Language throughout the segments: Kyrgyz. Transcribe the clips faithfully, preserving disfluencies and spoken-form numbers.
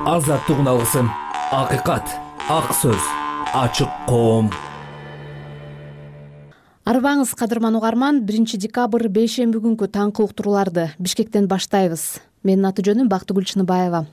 Азаттык алгысым, акыйкат, ак сөз, ачык коом. Арбаңыз кадырман угарман, биринчи декабрь бейшемби күнкү таңкы уктурууларды Бишкектен баштайбыз. Менин аты жөнүм Бактыгүл Чыныбаева.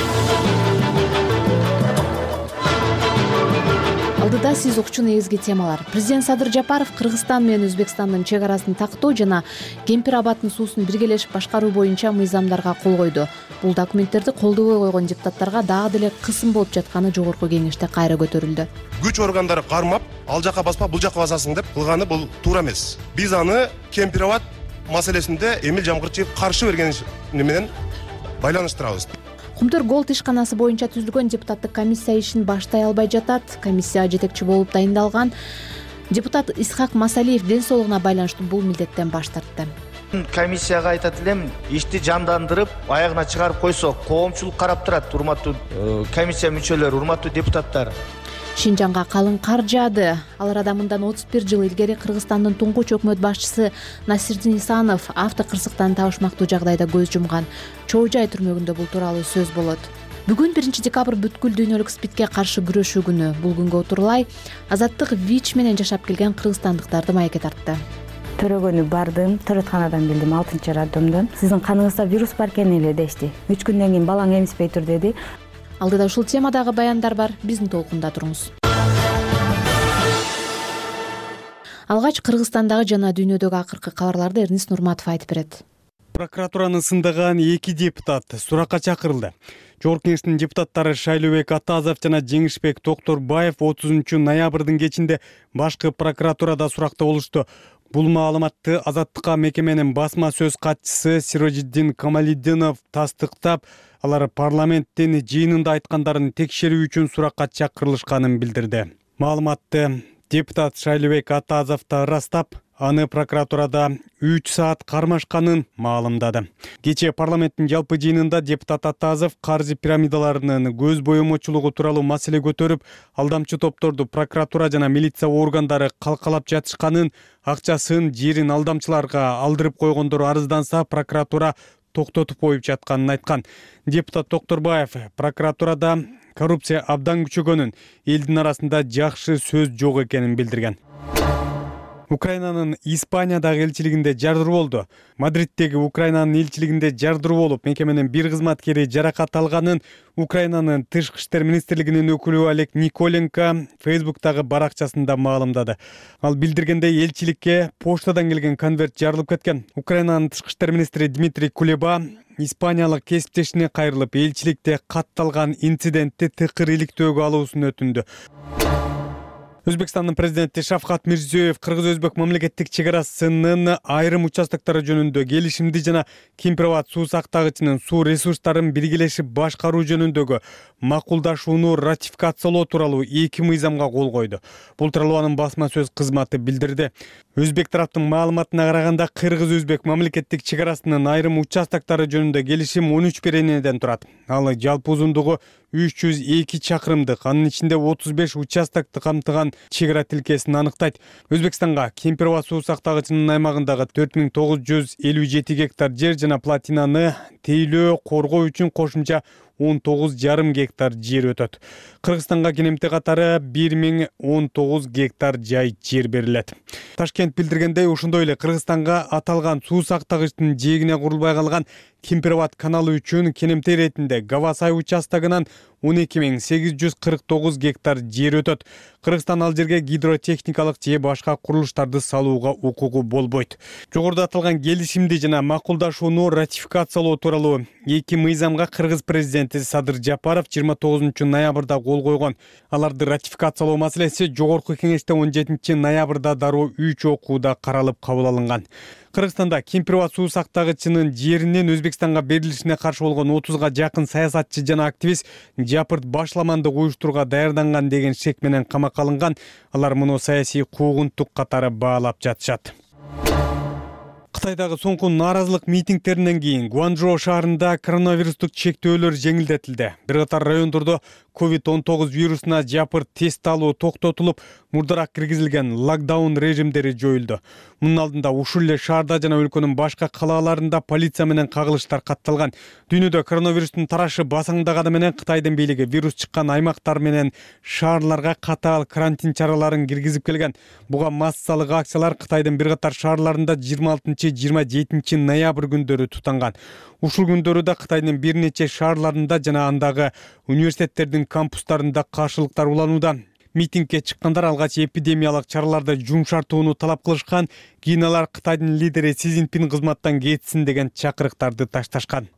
Алдыда сиз укчу негизги темалар. Президент Садыр Жапаров Кыргызстан менен Өзбекстандын чек арасын тактоо жана Кемпир абадтын суусун биргелешип башкаруу боюнча мыйзамдарга кол койду. Бул документтерди колдобой койгон депутаттарга дагы деле кысым болуп жатканы жогорку кеңеште кайра көтөрүлдү. Күч органдары кармап, ал жака баспа, бул жака басасың деп кылганы бул туура эмес. Биз аны Кемпир абад маселесинде Эмил Жамгырчиев каршы берген менен байланыштырабыз. Кумтөр Голд ишканасы боюнча түзүлгөн депутаттык комиссия ишин баштай албай жатат. Комиссияга жетекчи болуп дайындалган депутат Исхак Масалиев ден соолугуна байланыштуу бул милдеттен баш тартты. Комиссияга айтат элем, ишти жандандырып, аягына чыгарып койсо, коомчулук карап турат, урматтуу комиссия мүчөлөрү, урматтуу депутаттар. Шинжанга калың кар жаады. Ал радамындан отуз бир жыл илгери Кыргызстандын туңгуч өкмөт башчысы Насирдин Исанов автокырсыктан табышмактуу жагдайда көз жумган. Чоо Жай түрмөгүндө бул тууралуу сөз болот. Бүгүн биринчи декабрь бүткүл дүйнөлүк СПИДке каршы күрөшүү күнү. Бул күнгө отурлай азаттык ВИЧ менен жашап келген кыргызстандыктарды маекке тартты. Төрөгөнү бардым, төрөтканадан келдим, алтынчы роддомдон. Сиздин каныңызда вирус бар экен эле дешти. үч күндөн кийин балаң эмиспей тур деди. Алдыда ушул темадагы баяндар бар, биздин толкунда туруңуз. Алгач Кыргызстандагы жана дүйнөдөгү акыркы кабарларды Эрнис Нурматов айтып берет. Прокуратураны сындаган эки депутат суракка чакырылды. Жогорку кеңештин депутаттары Шайлообек Атазов жана Жеңишбек Токторбаев отузунчу ноябрдын кечинде башкы прокуратурада суракта болушту. Бул маалыматты Азаттыкка мекеменин басма сөз катчысы Сирожиддин Камалиддинов тастыктап, алар парламенттин жыйынында айткандарын текшерүү үчүн суракка чакырылышканын билдирди. Маалыматты депутат Шайлообек Атазов да ырастап, аны прокуратурада үч саат кармашканын маалымдады. Кечээ парламенттин жалпы жыйынында депутат Атазов каржы пирамидаларынын көз боемочулугу тууралуу маселе көтөрүп, алдамчы топторду прокуратура жана милиция органдары калкалап жатышканын, акчасын, жерин алдамчыларга алдырып койгондору арызданса, прокуратура токтотуп коюп жатканын айткан. Депутат Токторбаев прокуратурада коррупция абдан күчөгөнүн, элдин арасында жакшы сөз жок экенин билдирген. Украинанын Испаниядагы элчилигинде жардыруу болду. Мадриддеги Украинанын элчилигинде жардыруу болуп, мекеменин бир кызматкери жаракат алганын Украинанын тышкы иштер министрлигинин өкүлү Олег Николенко Фейсбуктагы баракчасында маалымдады. Ал билдиргендей, элчиликке поштадан келген конверт жарылып кеткен. Украинанын тышкы иштер министри Дмитрий Кулеба испаниялык кесиптешине кайрылып, элчиликте катталган инцидентти тыкыр иликтөөгө алуусун өтүндү. Өзбекстандын президенти Шавкат Мирзиёев кыргыз-өзбек мамлекеттик чек арасынын айрым участоктору жөнүндө келишимди жана Кемпир абад суу сактагычынын суу ресурстарын биргелешип башкаруу жөнүндөгү макулдашууну ратификациялоо тууралуу эки мыйзамга кол койду. Бул тууралуу анын басма сөз кызматы билдирди. Өзбек тараптын маалыматына караганда, кыргыз-өзбек мамлекеттик чек арасынын айрым участоктору жөнүндө келишим он үч беренеден турат. Ал жалпы узундугу үч жүз эки чакырымдык, анын ичинде отуз беш участокты камтыган чек ара тилкесин аныктайт. Өзбекстанга Кемпир абад суу сактагычынын аймагындагы төрт миң тогуз жүз элүү жети гектар жер жана плотинаны тейлөө, коргоо үчүн кошумча он тогуз жарым гектар жер өтөт. Кыргызстанга кенемти катары бир миң он тогуз гектар жай жер берилет. Ташкент билдиргендей, ошондой эле Кыргызстанга аталган суу сактагычтын жээгине курулбай калган Кемпир абад каналы үчүн кенемти иретинде Гавасай участогунан он эки миң сегиз жүз кырк тогуз гектар жер өтөт. Кыргызстан ал жерге гидротехникалык же башка курулуштарды салууга укугу болбойт. Жогоруда аталган келишимди жана макулдашууну ратификациялоо тууралуу эки мыйзамга кыргыз президенти Садыр Жапаров жыйырма тогузунчу ноябрда кол койгон. Аларды ратификациялоо маселеси жогорку кеңеште он жетинчи ноябрда дароо үч окууда каралып кабыл алынган. Кыргызстанда Кемпир абад суу сактагычынын жеринин Өзбекстанга берилишине каршы болгон отузга жакын саясатчы жана активист жапырт башламандык уюштурууга даярданган деген шек менен камакка алынган. Алар муну саясий куугунтук катары баалап жатышат. Кытайдагы соңку нааразылык митингтеринен кийин Гуанчжоу шаарында коронавирустук чектөөлөр жеңилдетилди. Бир катар райондордо ковид он тогуз вирусуна жапыр тест алуу токтотулуп, мурдараак киргизилген локдаун режимдери жоюлду. Мунун алдында ушул эле шаарда жана өлкөнүн башка калааларында полиция менен кагылыштар катталган. Дүйнөдө коронавирустун тарашы басаңдаганы менен Кытайдын бийлиги вирус чыккан аймактар менен шаарларга катаал карантин чараларын киргизип келген. Буга массалык акциялар Кытайдын бир катар шаарларында жыйырма алтынчы жыйырма жетинчи ноябрь күндөрү тутанган. Ушул күндөрү да Кытайдын бир нече шаарларында жана андагы университеттердин кампустарында каршылыктар уланууда. Митингге чыккандар алгач эпидемиялык чараларды жумшартууну талап кылышкан, кийин алар Кытайдын лидери Си Цзиньпин кызматтан кетсин деген чакырыктарды ташташкан.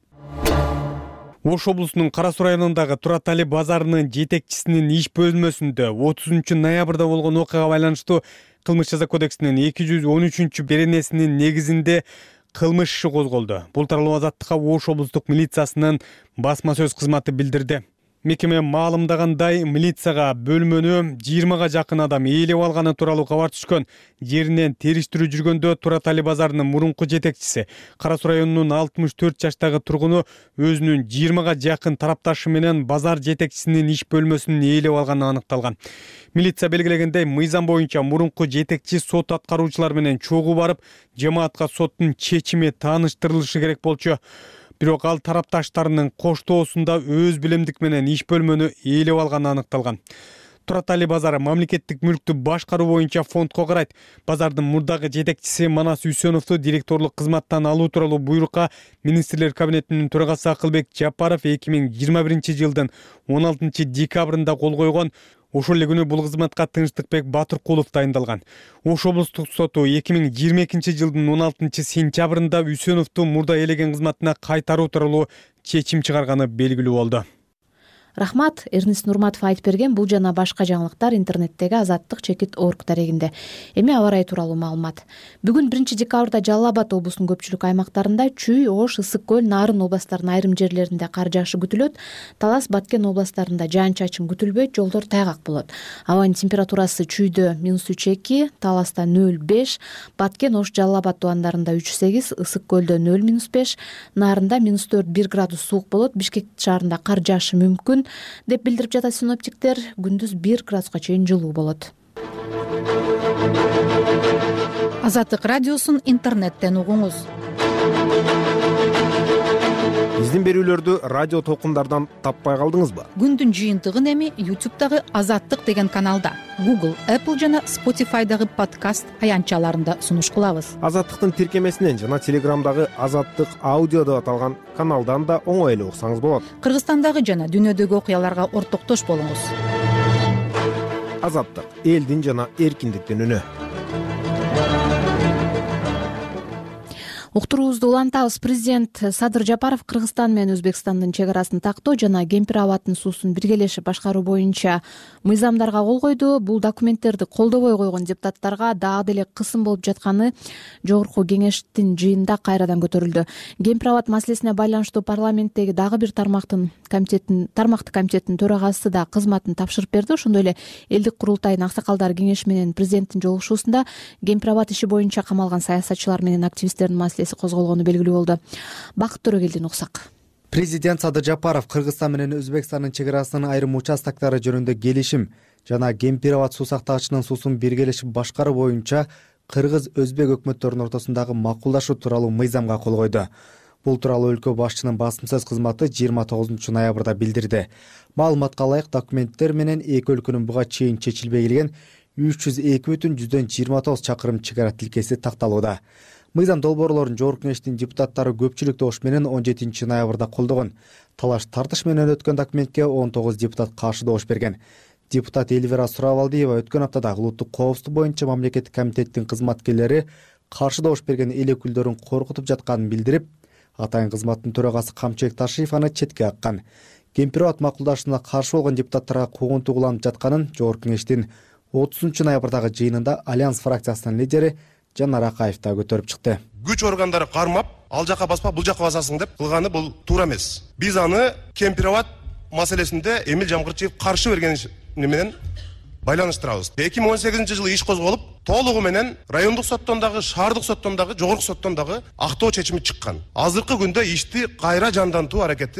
Ош облусунун Кара Суу районундагы Туратали базарынын жетекчисинин иш бөлмөсүндө отузунчу ноябрда болгон окуяга байланыштуу кылмыш жаза кодексинин эки жүз он үчүнчү беренесинин негизинде кылмыш иши козголду. Бул тууралуу Азаттыкка Ош облустук милициясынын басма сөз кызматы билдирди. Мекеме маалымдагандай, милицияга бөлмөнү жыйырмага жакын адам ээлеп алганы тууралуу кабар түшкөн. Жеринен териштирүү жүргөндө Туратали базарынын мурунку жетекчиси, Кара Суу районунун алтымыш төрт жаштагы тургуну өзүнүн жыйырмага жакын тарапташы менен базар жетекчисинин иш бөлмөсүн ээлеп алганы аныкталган. Милиция белгилегендей, мыйзам боюнча мурунку жетекчи сот аткаруучулар менен чогуу барып, жамаатка соттун чечими тааныштырылышы керек болчу. Бирок ал тарапташтарынын коштоосунда өз билемдик менен иш бөлмөнү ээлеп алганы аныкталган. Туратали базары мамлекеттик мүлктү башкаруу боюнча фондко карайт. Базардын мурдагы жетекчиси Манас Үсөновду директорлук кызматтан алуу тууралуу буйрукка министрлер кабинетинин төрагасы Акылбек Жапаров эки миң жыйырма биринчи жылдын он алтынчы декабрында кол койгон. Ошол эле күнү бул кызматка Тынчтыкбек Батыркулов дайындалган. Ош облустук соту эки миң жыйырма экинчи жылдын он алтынчы сентябрында Үсөновду мурда ээлеген кызматына кайтаруу тууралуу чечим чыгарганы белгилүү болду. Рахмат, Эрнис Нурматов айтып берген. Бул жана башка жаңылыктар интернеттеги Азаттык чекит орг дарегинде. Эми аба ырайы тууралуу маалымат. Бүгүн биринчи декабрда Жалал Абад облусунун көпчүлүк аймактарында Чүй, Ош, Ысык көл, Нарын областтарынын айрым жерлеринде кар жаашы күтүлөт. Талас, Баткен областтарында жаан-чачын күтүлбөйт, жолдор тайгак болот. Абанын температурасы Чүйдө минус үч эки, Таласта нөл беш, Баткен, Ош, Жалал Абад тубандарында үч сегиз, Ысык көлдө нөл минус беш, Нарында минус төрт бир градус суук болот. Бишкек шаарында кар жаашы мүмкүн деп билдирип жатат синоптиктер. Күндүз бир градуска чейин жылуу болот. Азаттык радиосун интернеттен угуңуз. Биздин берүүлөрдү радио толкундардан таппай калдыңызбы? Күндүн жыйынтыгын эми ютубтагы Азаттык деген каналда, Google, Apple жана Spotify'дагы подкаст аянтчаларында сунуш кылабыз. Азаттыктын тиркемесинен жана Телеграмдагы Азаттык аудио деп аталган каналдан да оңой эле уксаңыз болот. Кыргызстандагы жана дүйнөдөгү окуяларга ортоктош болуңуз. Азаттык, элдин жана эркиндиктин үнү. Уктуруубузду улантабыз. Президент Садыр Жапаров Кыргызстан менен Өзбекстандын чек арасын тактоо жана Кемпир абадтын суусун биргелешип башкаруу боюнча мыйзамдарга кол койду. Бул документтерди колдобой койгон депутаттарга дагы деле кысым болуп жатканы жогорку кеңештин жыйынында кайрадан көтөрүлдү. Кемпир абад маселесине байланыштуу парламенттеги дагы бир тармактын комитеттин тармактык комитеттин төрагасы да кызматын тапшырып берди. Ошондой эле элдик курултайдын аксакалдар кеңеши менен президенттин жолугушуусунда Кемпир абад иши боюнча камалган саясатчылар менен активисттердин маселеси козголгону белгилүү болду. Бакыт Төрөгелдин уксак. Президент Садыр Жапаров Кыргызстан менен Өзбекстандын чек арасынын айрым участоктары жөнүндө келишим жана Кемпир абад суу сактагычынын суусун биргелешип башкаруу боюнча кыргыз-өзбек өкмөттөрүнүн ортосундагы макулдашуу тууралуу мыйзамга кол койду. Бул тууралуу өлкө башчынын басым сөз кызматы жыйырма тогузунчу ноябрда билдирди. Маалыматка ылайык, документтер менен эки өлкөнүн буга чейин чечилбей келген үч жүз эки бүтүн жүздөн жыйырма тогуз чакырым чек ара тилкеси такталууда. Мыйзам долбоорлорун жогорку кеңештин депутаттары көпчүлүк добуш менен он жетинчи ноябрда колдогон. Талаш тартыш менен өткөн документке он тогуз депутат каршы добуш берген. Депутат Эльвира Сурабалдиева өткөн аптада улуттук коопсуздук боюнча мамлекеттик комитеттин кызматкерлери каршы добуш берген эл өкүлдөрүн коркутуп жатканын билдирип, атайын кызматтын төрагасы Камчыбек Ташиев аны четке каккан. Кемпир абад макулдашууна каршы болгон депутаттарга куугунтуу уланып жатканын жогорку кеңештин отузунчу ноябрдагы жыйынында Альянс фракциясынын лидери Жанар Акаев да көтөрүп чыкты. Күч органдары кармап, ал жака баспа, бул жака басасың деп кылганы бул туура эмес. Биз аны Кемпир абад маселесинде Эмил Жамгырчиев каршы берген менен байланыштырабыз. эки миң он сегизинчи жылы иш козголуп, толугу менен райондук соттон дагы, шаардык соттон дагы, жогорку соттон дагы актоо чечими чыккан. Азыркы күндө ишти кайра жандантуу аракети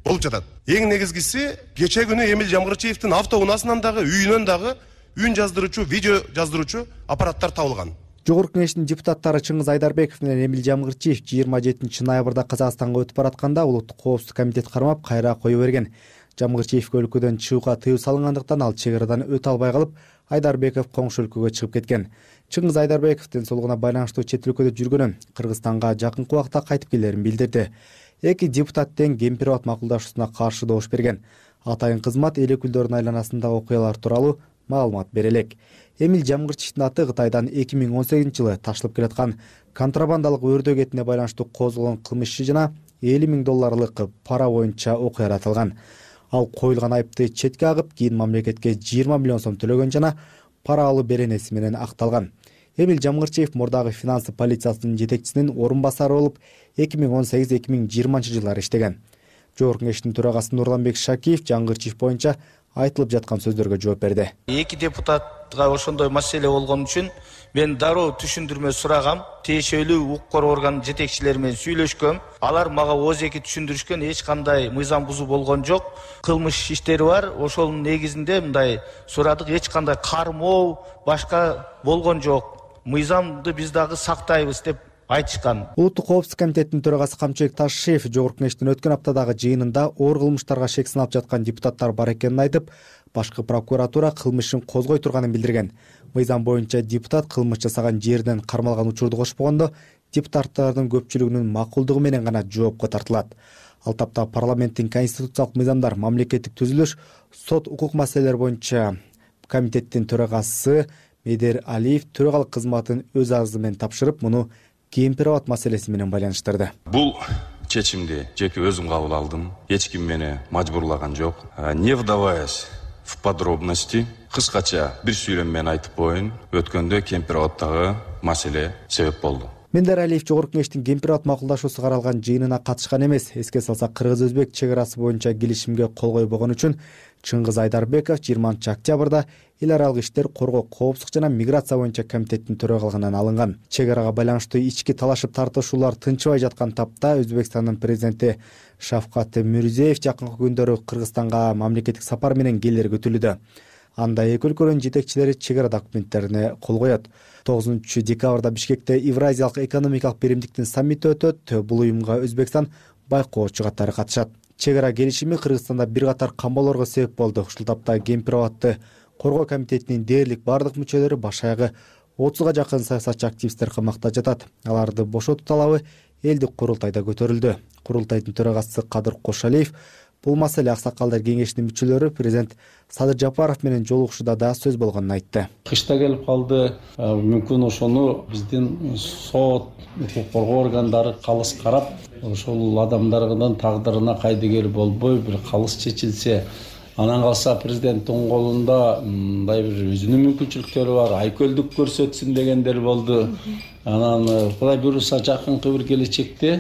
болуп жатат. Эң негизгиси кече күнү Эмил Жамгырчиевдин автоунаасынан дагы, үйүнөн дагы үн жаздыруучу, видео жаздыруучу аппараттар табылган. Жогорку Кеңештин депутаттары Чыңгыз Айдарбеков менен Эмил Жамгырчиев жыйырма жетинчи ноябрда Казакстанга өтүп баратканда улуттук коопсуздук комитет кармап кайра кое берген. Жамгырчиевге өлкөдөн чыгууга тыюу салынгандыктан ал чек арадан өтө албай калып, Айдарбеков коңшу өлкөгө чыгып кеткен. Чыңгыз Айдарбеков ден соолугуна байланыштуу чет өлкөдө жүргөнүн, Кыргызстанга жакынкы убакта кайтып келерин билдирди. Эки депутат тең Кемпирабад макулдашуусуна каршы добуш берген. Атайын кызмат эл өкүлдөрүнүн айланасындагы окуялар тууралуу маалымат бере элек. Эмил Жамгырчиевдин аты Кытайдан эки миң он сегизинчи жылы ташылып келаткан контрабандалык өрдөө кетине байланыштуу козголгон кылмыш иши жана элүү миң долларлык пара боюнча окуя аратылган. Ал коюлган айыпты четке агып, кийин мамлекетке жыйырма миллион сом төлөгөн жана пара алуу беренеси менен акталган. Эмил Жамгырчиев мурдагы финансы полициясынын жетекчисинин орун басары болуп, эки миң он сегиз эки миң жыйырманчы жылдары иштеген. Жогорку Кеңештин төрагасы Нурланбек Шакиев Жамгырчиев боюнча айтылып жаткан сөздөргө жооп берди. Эки депутатка ошондой маселе болгон үчүн мен дароо түшүндүрмө сурагам. Тиешелүү укук орган жетекчилери менен сүйлөшкөм. Алар мага ооз эки түшүндүрүшкөн, эч кандай мыйзам бузуу болгон жок. Кылмыш иштери бар. Ошонун негизинде мындай сурадык, эч кандай кармоо башка болгон жок. Мыйзамды биз дагы сактайбыз деп айтышкан. Улуттук коопсуздук комитетинин төрагасы Камчыбек Ташиев Жогорку Кеңештин өткөн аптадагы жыйынында оор кылмыштарга шек сыналып жаткан депутаттар бар экенин айтып, башкы прокуратура кылмышын козгой турганын билдирген. Мыйзам боюнча депутат кылмыш жасаган жерден кармалган учурду кошпогондо, депутаттардын көпчүлүгүнүн макулдугу менен гана жоопко тартылат. Ал тапта парламенттин конституциялык мыйзамдар, мамлекеттик түзүлүш, сот укук маселелери боюнча комитеттин төрагасы Медер Алиев төрагалык кызматын өз арызы менен тапшырып, муну Кемпирабад маселеси менен байланыштырды. Бул чечимди жеке өзүм кабыл алдым. Эч ким мени мажбурлаган жок. Не вдаваясь в подробности, кыскача бир сүйлөм менен айтып коеюн, өткөндө Кемпирабадтагы маселе себеп болду. Медер Алиев Жогорку Кеңештин Кемпирабад макулдашуусу каралган жыйынына катышкан эмес. Эске салсак, кыргыз-өзбек чек арасы боюнча келишимге кол койбогон үчүн Чыңгыз Айдарбеков жыйырманчы октябрда эл аралык иштер, коргоо, коопсуздук жана миграция боюнча комитеттин төрагалыгынан алынган. Чек арага байланыштуу ички талашып тартышуулар тынчыбай жаткан тапта Өзбекстандын президенти Шавкат Мирзиёев жакынкы күндөрү Кыргызстанга мамлекеттик сапар менен келери күтүлүүдө. Анда эки өлкөнүн жетекчилери чек ара документтерине кол коет. тогузунчу декабрда Бишкекте Евразиялык экономикалык биримдиктин саммити өтөт. Бул уюмга Өзбекстан байкоочу катары катышат. Чек ара келишими Кыргызстанда бир катар камоолорго себеп болду. Ушул тапта Кемпирабадты коргоо комитетинин дээрлик бардык мүчөлөрү, баш аягы отузга жакын саясатчы активисттер камакта жатат. Аларды бошотуу талабы элдик курултайда көтөрүлдү. Курултайдын төрагасы Кадыр Кошалиев бул маселе аксакалдар кеңешинин мүчөлөрү президент Садыр Жапаров менен жолугушууда да сөз болгонун айтты. Кышта келип калды, мүмкүн ошону биздин сот, укук коргоо органдары калыс карап, ошол адамдардын тагдырына кайдыгер болбой бир калыс чечилсе, анан калса президенттин колунда мындай бир өзүнүн мүмкүнчүлүктөрү бар, айкөлдүк көрсөтсүн дегендер болду. Анан Кудай буюрса жакынкы бир келечекте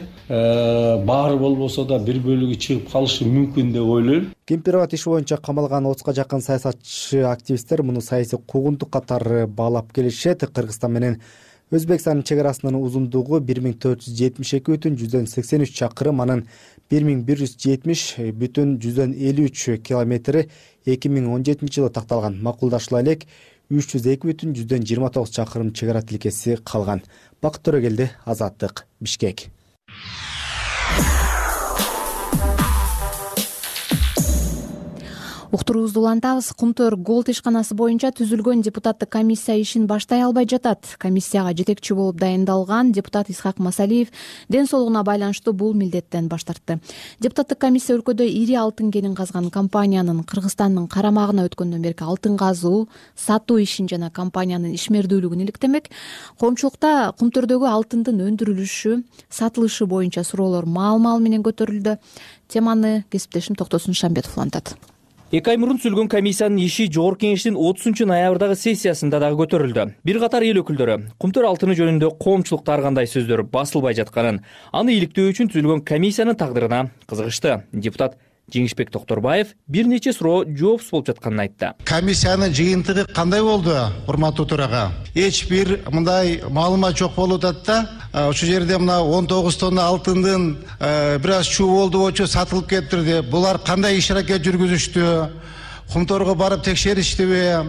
баары болбосо да бир бөлүгү чыгып калышы мүмкүн деп ойлойм. Кемпирабад иши боюнча камалган отузга жакын саясатчы активисттер муну саясий куугунтук катары баалап келишет. Кыргызстан менен Өзбекстандын чек арасынын узундугу бир миң төрт жүз жетимиш эки бүтүн жүздөн сексен үч чакырым, анын бир миң бир жүз жетимиш бүтүн жүздөн элүү үч километри эки миң он жетинчи жылы такталган. Макулдашыла элек үч жүз эки бүтүн жүздөн жыйырма тогуз чакырым чек ара тилкеси калган. Бакыт Төрөгелди, Азаттык, Бишкек. Уктуруубузду улантабыз. Кумтөр Голд ишканасы боюнча түзүлгөн депутаттык комиссия ишин баштай албай жатат. Комиссияга жетекчи болуп дайындалган депутат Исхак Масалиев ден соолугуна байланыштуу бул милдеттен баш тартты. Депутаттык комиссия өлкөдө ири алтын кенин казган компаниянын Кыргызстандын карамагына өткөндөн берки алтын казуу, сатуу ишин жана компаниянын ишмердүүлүгүн иликтемек. Коомчулукта кумтөрдөгү алтындын өндүрүлүшү, сатылышы боюнча суроолор маал-маал менен көтөрүлдү. Теманы кесиптешим Токтосун Шамбетов улантат. Эки ай мурун түзүлгөн комиссиянын иши Жогорку Кеңештин отузунчу ноябрдагы сессиясында дагы көтөрүлдү. Бир катар эл өкүлдөрү кумтөр алтыны жөнүндө коомчулукта ар кандай сөздөр басылбай жатканын, аны иликтөө үчүн түзүлгөн комиссиянын тагдырына кызыгышты. Депутат Жеңишбек Токторбаев бир нече суроо жоопсуз болуп жатканын айтты. Комиссиянын жыйынтыгы кандай болду, урматтуу төрага? Эч бир мындай маалымат жок болуп атат да. Ошол жерде мына он тогуз тонна алтындын бир аз чуу болду болчу сатылып кетти. Булар кандай иш аракет жүргүзүштү? Кумторго барып текшериштиби?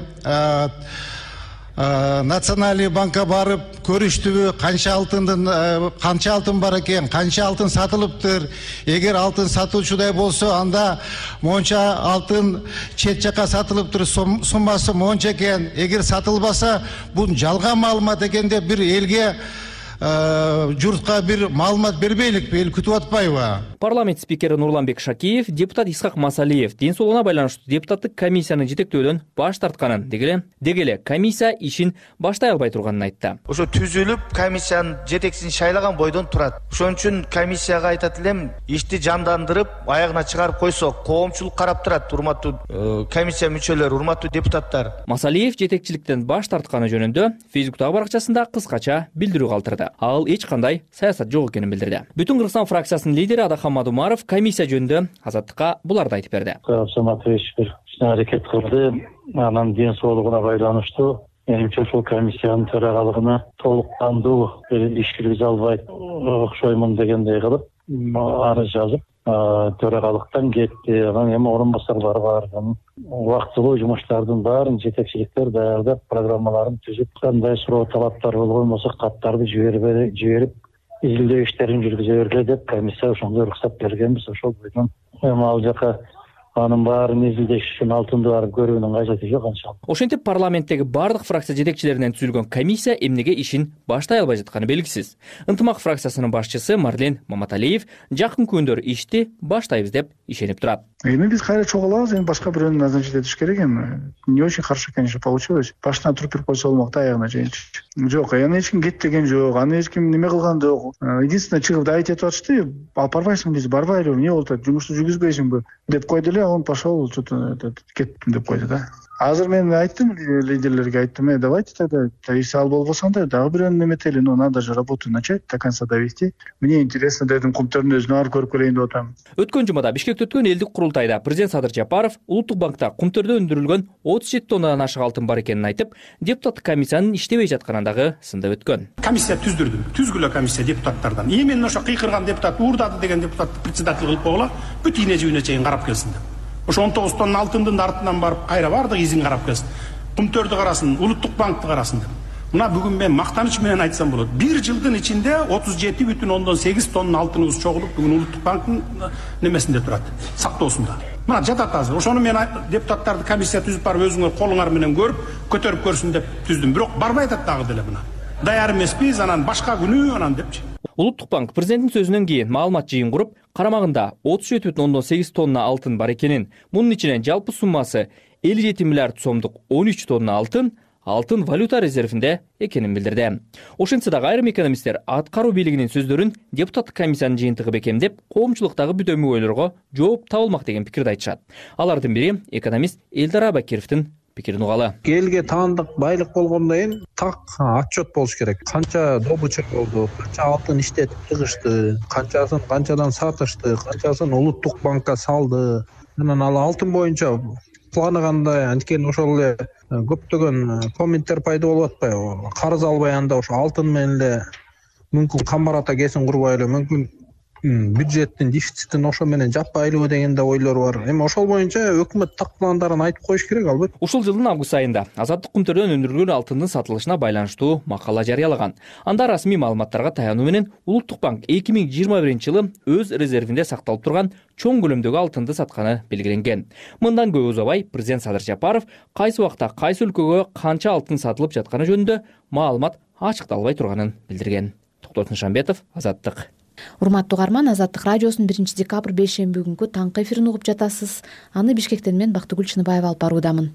Национальный банкка барып көрүштүбү, канча алтындын канча алтын бар экен, канча алтын сатылыптыр? Эгер алтын сатуучудай болсо, анда монча алтын чет жака сатылыптыр, суммасы монча экен. Эгер сатылбаса, бул жалган маалымат экен деп бир элге журтка бир маалымат бербейликпи, эл күтүп атпайбы? Парламент спикери Нурланбек Шакиев, депутат Исхак Масалиев ден соолугуна байланыштуу депутаттык комиссияны жетектөөдөн баш тартканын, дегеле дегеле комиссия ишин баштай албай турганын айтты. Ошо түзүлүп, комиссиянын жетекчисин шайлаган бойдон турат. Ошон үчүн комиссияга айтат элем, ишти жандандырып, аягына чыгарып койсок, коомчулук карап турат, урматтуу комиссия мүчөлөрү, урматтуу депутаттар. Масалиев жетекчиликтен баш тартканы жөнүндө Фейсбуктагы баракчасында кыскача билдирүү калтырды. Ал эч кандай саясат жок экенин билдирди. Бүтүн Кыргызстан фракциясынын лидери Адахан Мадумаров комиссия жөнүндө Азаттыкка буларды айтып берди. Саматович бир аракет кылды, анан ден соолугуна байланыштуу менимче ушул комиссиянын төрагалыгына толук кандуу иш киргизе албайт окшоймун дегендей кылып арыз жазып төрагалыктан кетти. Анан эми орун басарлары бар. Убактылуу жумуштардын баарын жетекчиликтер даярдап, программаларын түзүп, кандай суроо талаптар болгон болсо каттарды жиберип жиберип изилдөө иштерин жүргүзө бергиле деп комиссия ошондой уруксат бергенбиз. Ошол бойдон эми ал жака анын баарын изилдеш үчүн алтынды барып көрүүнүн кажети жок анчалык. Ошентип парламенттеги бардык фракция жетекчилеринен түзүлгөн комиссия эмнеге ишин баштай албай жатканы белгисиз. Ынтымак фракциясынын башчысы Марлен Маматалиев жакын күндөр ишти баштайбыз деп ишенип турат. Эми биз кайра чогулабыз, эми башка бирөөнү назначить этиш керек эми. Не очень хорошо, конечно, получилось. Башынан туруп берип койсо болмок да, аягына чейинчи. Жок, аны эч ким кет деген жок, аны эч ким неме кылган жок. Единственное, чыгып да айтып атышты, алып барбайсың дейсиз, барбайлы, эмне болуп атат, жумушту жүргүзбөйсүңбү деп койду эле, он пошел, что-то кеттим деп койду да. Азыр мен айттым, лидерлерге айттым, э, давайте тогда, если ал болбосоң да, дагы бирөөнү неметели, но надо же работу начать, до конца довести. Мне интересно дедим, Кумтөрдүн өзүнө барып көрүп келейин деп атам. Өткөн жумада Бишкекте өткөн элдик курултайда президент Садыр Жапаров Улуттук банкта Кумтөрдө өндүрүлгөн отуз жети тоннадан ашык алтын бар экенин айтып, депутаттык комиссиянын иштебей жатканын дагы сындап өткөн. Комиссия түздүрдүм, түзгүлө комиссия депутаттардан. Эми ошо кыйкырган депутат, уурдады деген депутат председатель кылып койгула, бүт ийне жибине чейин карап келсин деп. Ошо он тогуз тонна алтындын артынан барып кайра бардык изин карап келсин. Кумтөрдү карасын, Улуттук банкты карасын деп. Мына бүгүн мен мактаныч менен айтсам болот. Бир жылдын ичинде отуз жети бүтүн ондон сегиз тонна алтыныбыз чогулуп бүгүн Улуттук банктын немесинде турат, сактоосунда. Мына жатат азыр. Ошону мен депутаттарды комиссия түзүп барып өзүңөр колуңар менен көрүп, көтөрүп көрсүн деп түздүм. Бирок барбай атат дагы деле мына. Даяр эмеспиз, анан башка күнү анан депчи. Улуттук банк президенттин сөзүнөн кийин маалымат жыйын куруп, карамагында отуз жети бүтүн ондон сегиз тонна алтын бар экенин, мунун ичинен жалпы суммасы элүү жети миллиард сомдук он үч тонна алтын алтын валюта резервинде экенин билдирди. Ошентсе дагы айрым экономисттер аткаруу бийлигинин сөздөрүн депутаттык комиссиянын жыйынтыгы бекем деп, коомчулуктагы бүт өмгөйлөргө жооп табылмак деген пикирди айтышат. Алардын бири экономист Элдар Абакировдун пикирин угалы. Элге таандык байлык болгондон кийин так отчет болуш керек. Канча добыча болду, канча алтын иштетип чыгышты, канчасын канчадан сатышты, канчасын Улуттук банкка салды. Анан ал алтын боюнча планагандай анткени ошол эле көптөгөн комменттер пайда болуп атпайбы? Карыз албай анда ошо алтын менен эле мүмкүн камбарата кесин курбай эле мүмкүн бюджеттин дефицитин ошо менен жаппайлыбы деген да ойлор бар. Эми ошол боюнча өкмөт так пландарын айтып коюш керек албетте. Ушул жылдын август айында Азаттык Кумтөрдөн өндүрүлгөн алтындын сатылышына байланыштуу макала жарыялаган. Анда расмий маалыматтарга таянуу менен Улуттук банк эки миң жыйырма биринчи жылы өз резервинде сакталып турган чоң көлөмдөгү алтынды сатканы белгиленген. Мындан көп узабай президент Садыр Жапаров кайсы убакта кайсы өлкөгө канча алтын сатылып жатканы жөнүндө маалымат ачыкталбай турганын билдирген. Токтор Нышанбетов, Азаттык. Урматтуу угарман, Азаттык радиосунун биринчи декабрь бейшемби күнгү таңкы эфирин угуп жатасыз. Аны Бишкектен мен Бактыгүл Чыныбаева алып баруудамын.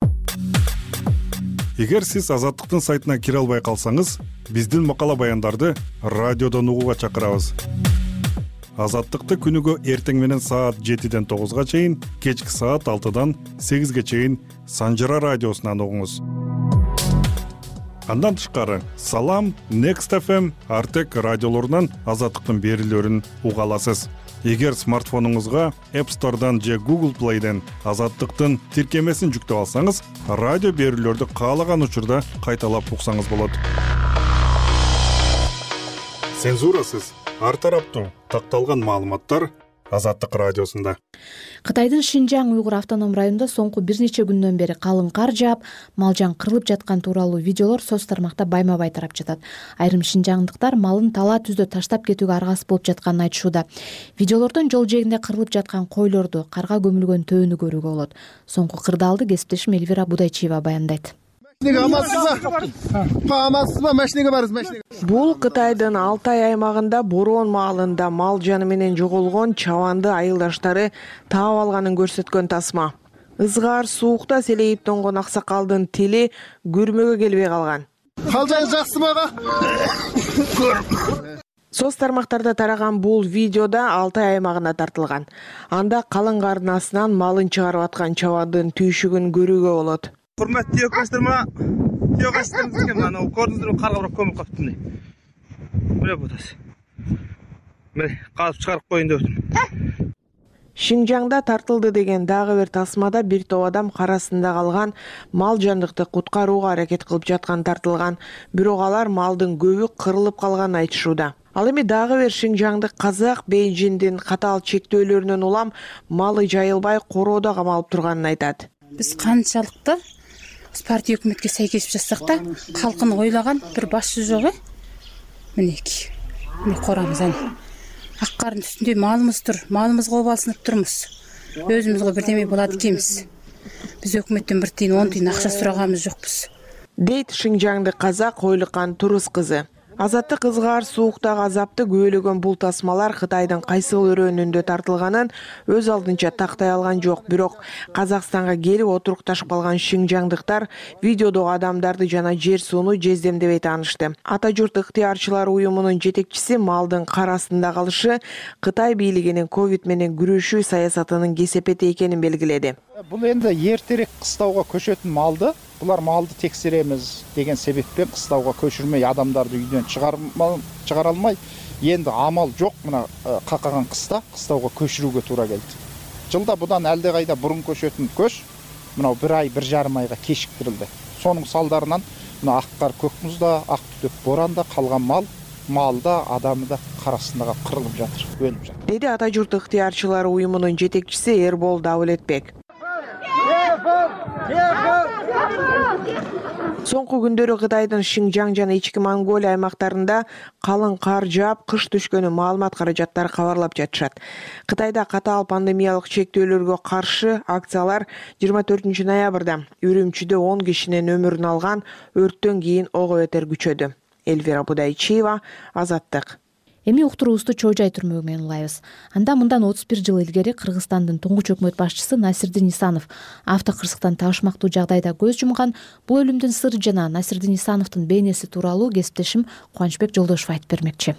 Эгер сиз Азаттыктын сайтына кире албай калсаңыз, биздин макала баяндарды радиодон угууга чакырабыз. Азаттыкты күнүгө эртең менен саат жетиден тогузга чейин, кечки саат алтыдан сегизге чейин Санжыра радиосунан угуңуз. Андан тышкары Салам, Next эф эм, Артек радиолорунан Азаттыктын берүүлөрүн уга аласыз. Эгер смартфонуңузга App Store'дан же Google Play'ден Азаттыктын тиркемесин жүктөп алсаңыз, радио берүүлөрдү каалаган учурда кайталап уксаңыз болот. Цензурасыз, ар тараптуу такталган маалыматтар Азаттык радиосунда. Кытайдын Шинжаң уйгур автоном районунда соңку бир нече күндөн бери калың кар жаап, мал жан кырылып жаткан тууралуу видеолор соц тармакта байма-бай тарап жатат. Айрым шинжаңдыктар малын тала түздө таштап кетүүгө аргасыз болуп жатканын айтышууда. Видеолордон жол жээгинде кырылып жаткан койлорду, карга көмүлгөн төөнү көрүүгө болот. Соңку кырдаалды кесиптешим Эльвира Будайчиева баяндайт. Бул Кытайдын Алтай аймагында Борон маалында мал жаны менен жоголгон чабанды айылдаштары таап алганын көрсөткөн тасма. Ызгаар суукта селейип тонгон аксакалдын тили көрмөгө келбей калган. Калжаңыз жакшымы ага? Соц тармактарда тараган бул видеода Алтай аймагына тартылган. Анда калың кардын астынан малын чыгарып аткан чабандын түйшүгүн көрүүгө болот. Hurmatli yoklaştırma, yoklaştırma ana gördünüz karga bırak kömür kaptı ne? Böyle bu das. Mene kazıp çıkarıp koyun dövdüm. Шинжаңда тартылды деген дагы бир тасмада бир топ адам карасында калган мал жандыкты куткарууга аракет кылып жаткан тартылган. Бирок алар малдын көбү кырылып калганын айтышууда. Ал эми дагы бир шинжаңдык казак Бейжиңдин катаал чектөөлөрүнөн улам малы жайылбай короодо камалып турганын айтат. Биз канчалыкты партия өкмөткө сайкесип жатсак да, калкын ойлаган бир башчы жок э. Минеки. Міне корамыз аны. Ак кардын үстүндө малымыз тур, малымызга обалсынып турмуз. Өзүмүзгө бирдеме болот экенбиз. Биз өкмөттөн бир тиын, он тиын акча сураганыбыз жокпуз. Дейт шинжаңдык казак Ойлукан Турус кызы. Азаттык ызгаар сууктагы азапты күбөлөгөн бул тасмалар Кытайдын кайсы өрөөнүндө тартылганын өз алдынча тактай алган жок. Бирок Казакстанга келип отурукташып калган шинжаңдыктар видеодогу адамдарды жана жер сууну жездемдебей таанышты. Ата журт ыктыярчылар уюмунун жетекчиси малдын кар астында калышы Кытай бийлигинин ковид менен күрөшүү саясатынын кесепети экенин белгиледи. Бул энди эртерээк кыстауга көчөтүн малды, булар малды текшеремиз деген себеппен кыстауга көчүрмөй адамдарды үйдөн чыгара алмай, енді амал жок мына какаган кыста кыстауга көчүрүүгө туура келди. Жылда будан алде кайда бурун көчөтүн көч мына бир ай, бир жарым айга кечиктирилди. Сонун салдарынан мына ак кар, көк музда, ак түтөк боранда калган мал малда адамы да кар астында кырылып жатыр, өлүп жатыр. Деди Ата журт ыктыярчылар уюмунун жетекчиси Эрбол Давлетбек. Соңку күндөрү Кытайдын Шинжаң жана ички Монголия аймактарында калың кар жаап, кыш түшкөнү маалымат каражаттары кабарлап жатышат. Кытайда катаал пандемиялык чектөөлөргө каршы акциялар жыйырма төртүнчү ноябрда Үрүмчүдө он кишинин өмүрүн алган өрттөн кийин ого бетер күчөдү. Эльвира Будайчиева, Азаттык. Эми уктуруубузду Чоо Жай түрмөгү менен улайбыз. Анда мындан отуз бир жыл илгери Кыргызстандын туңгуч өкмөт башчысы Насирдин Исанов автокырсыктан табышмактуу жагдайда көз жумган. Бул өлүмдүн сыры жана Насирдин Исановдун бейнеси тууралуу кесиптешим Кубанычбек Жолдошов айтып бермекчи.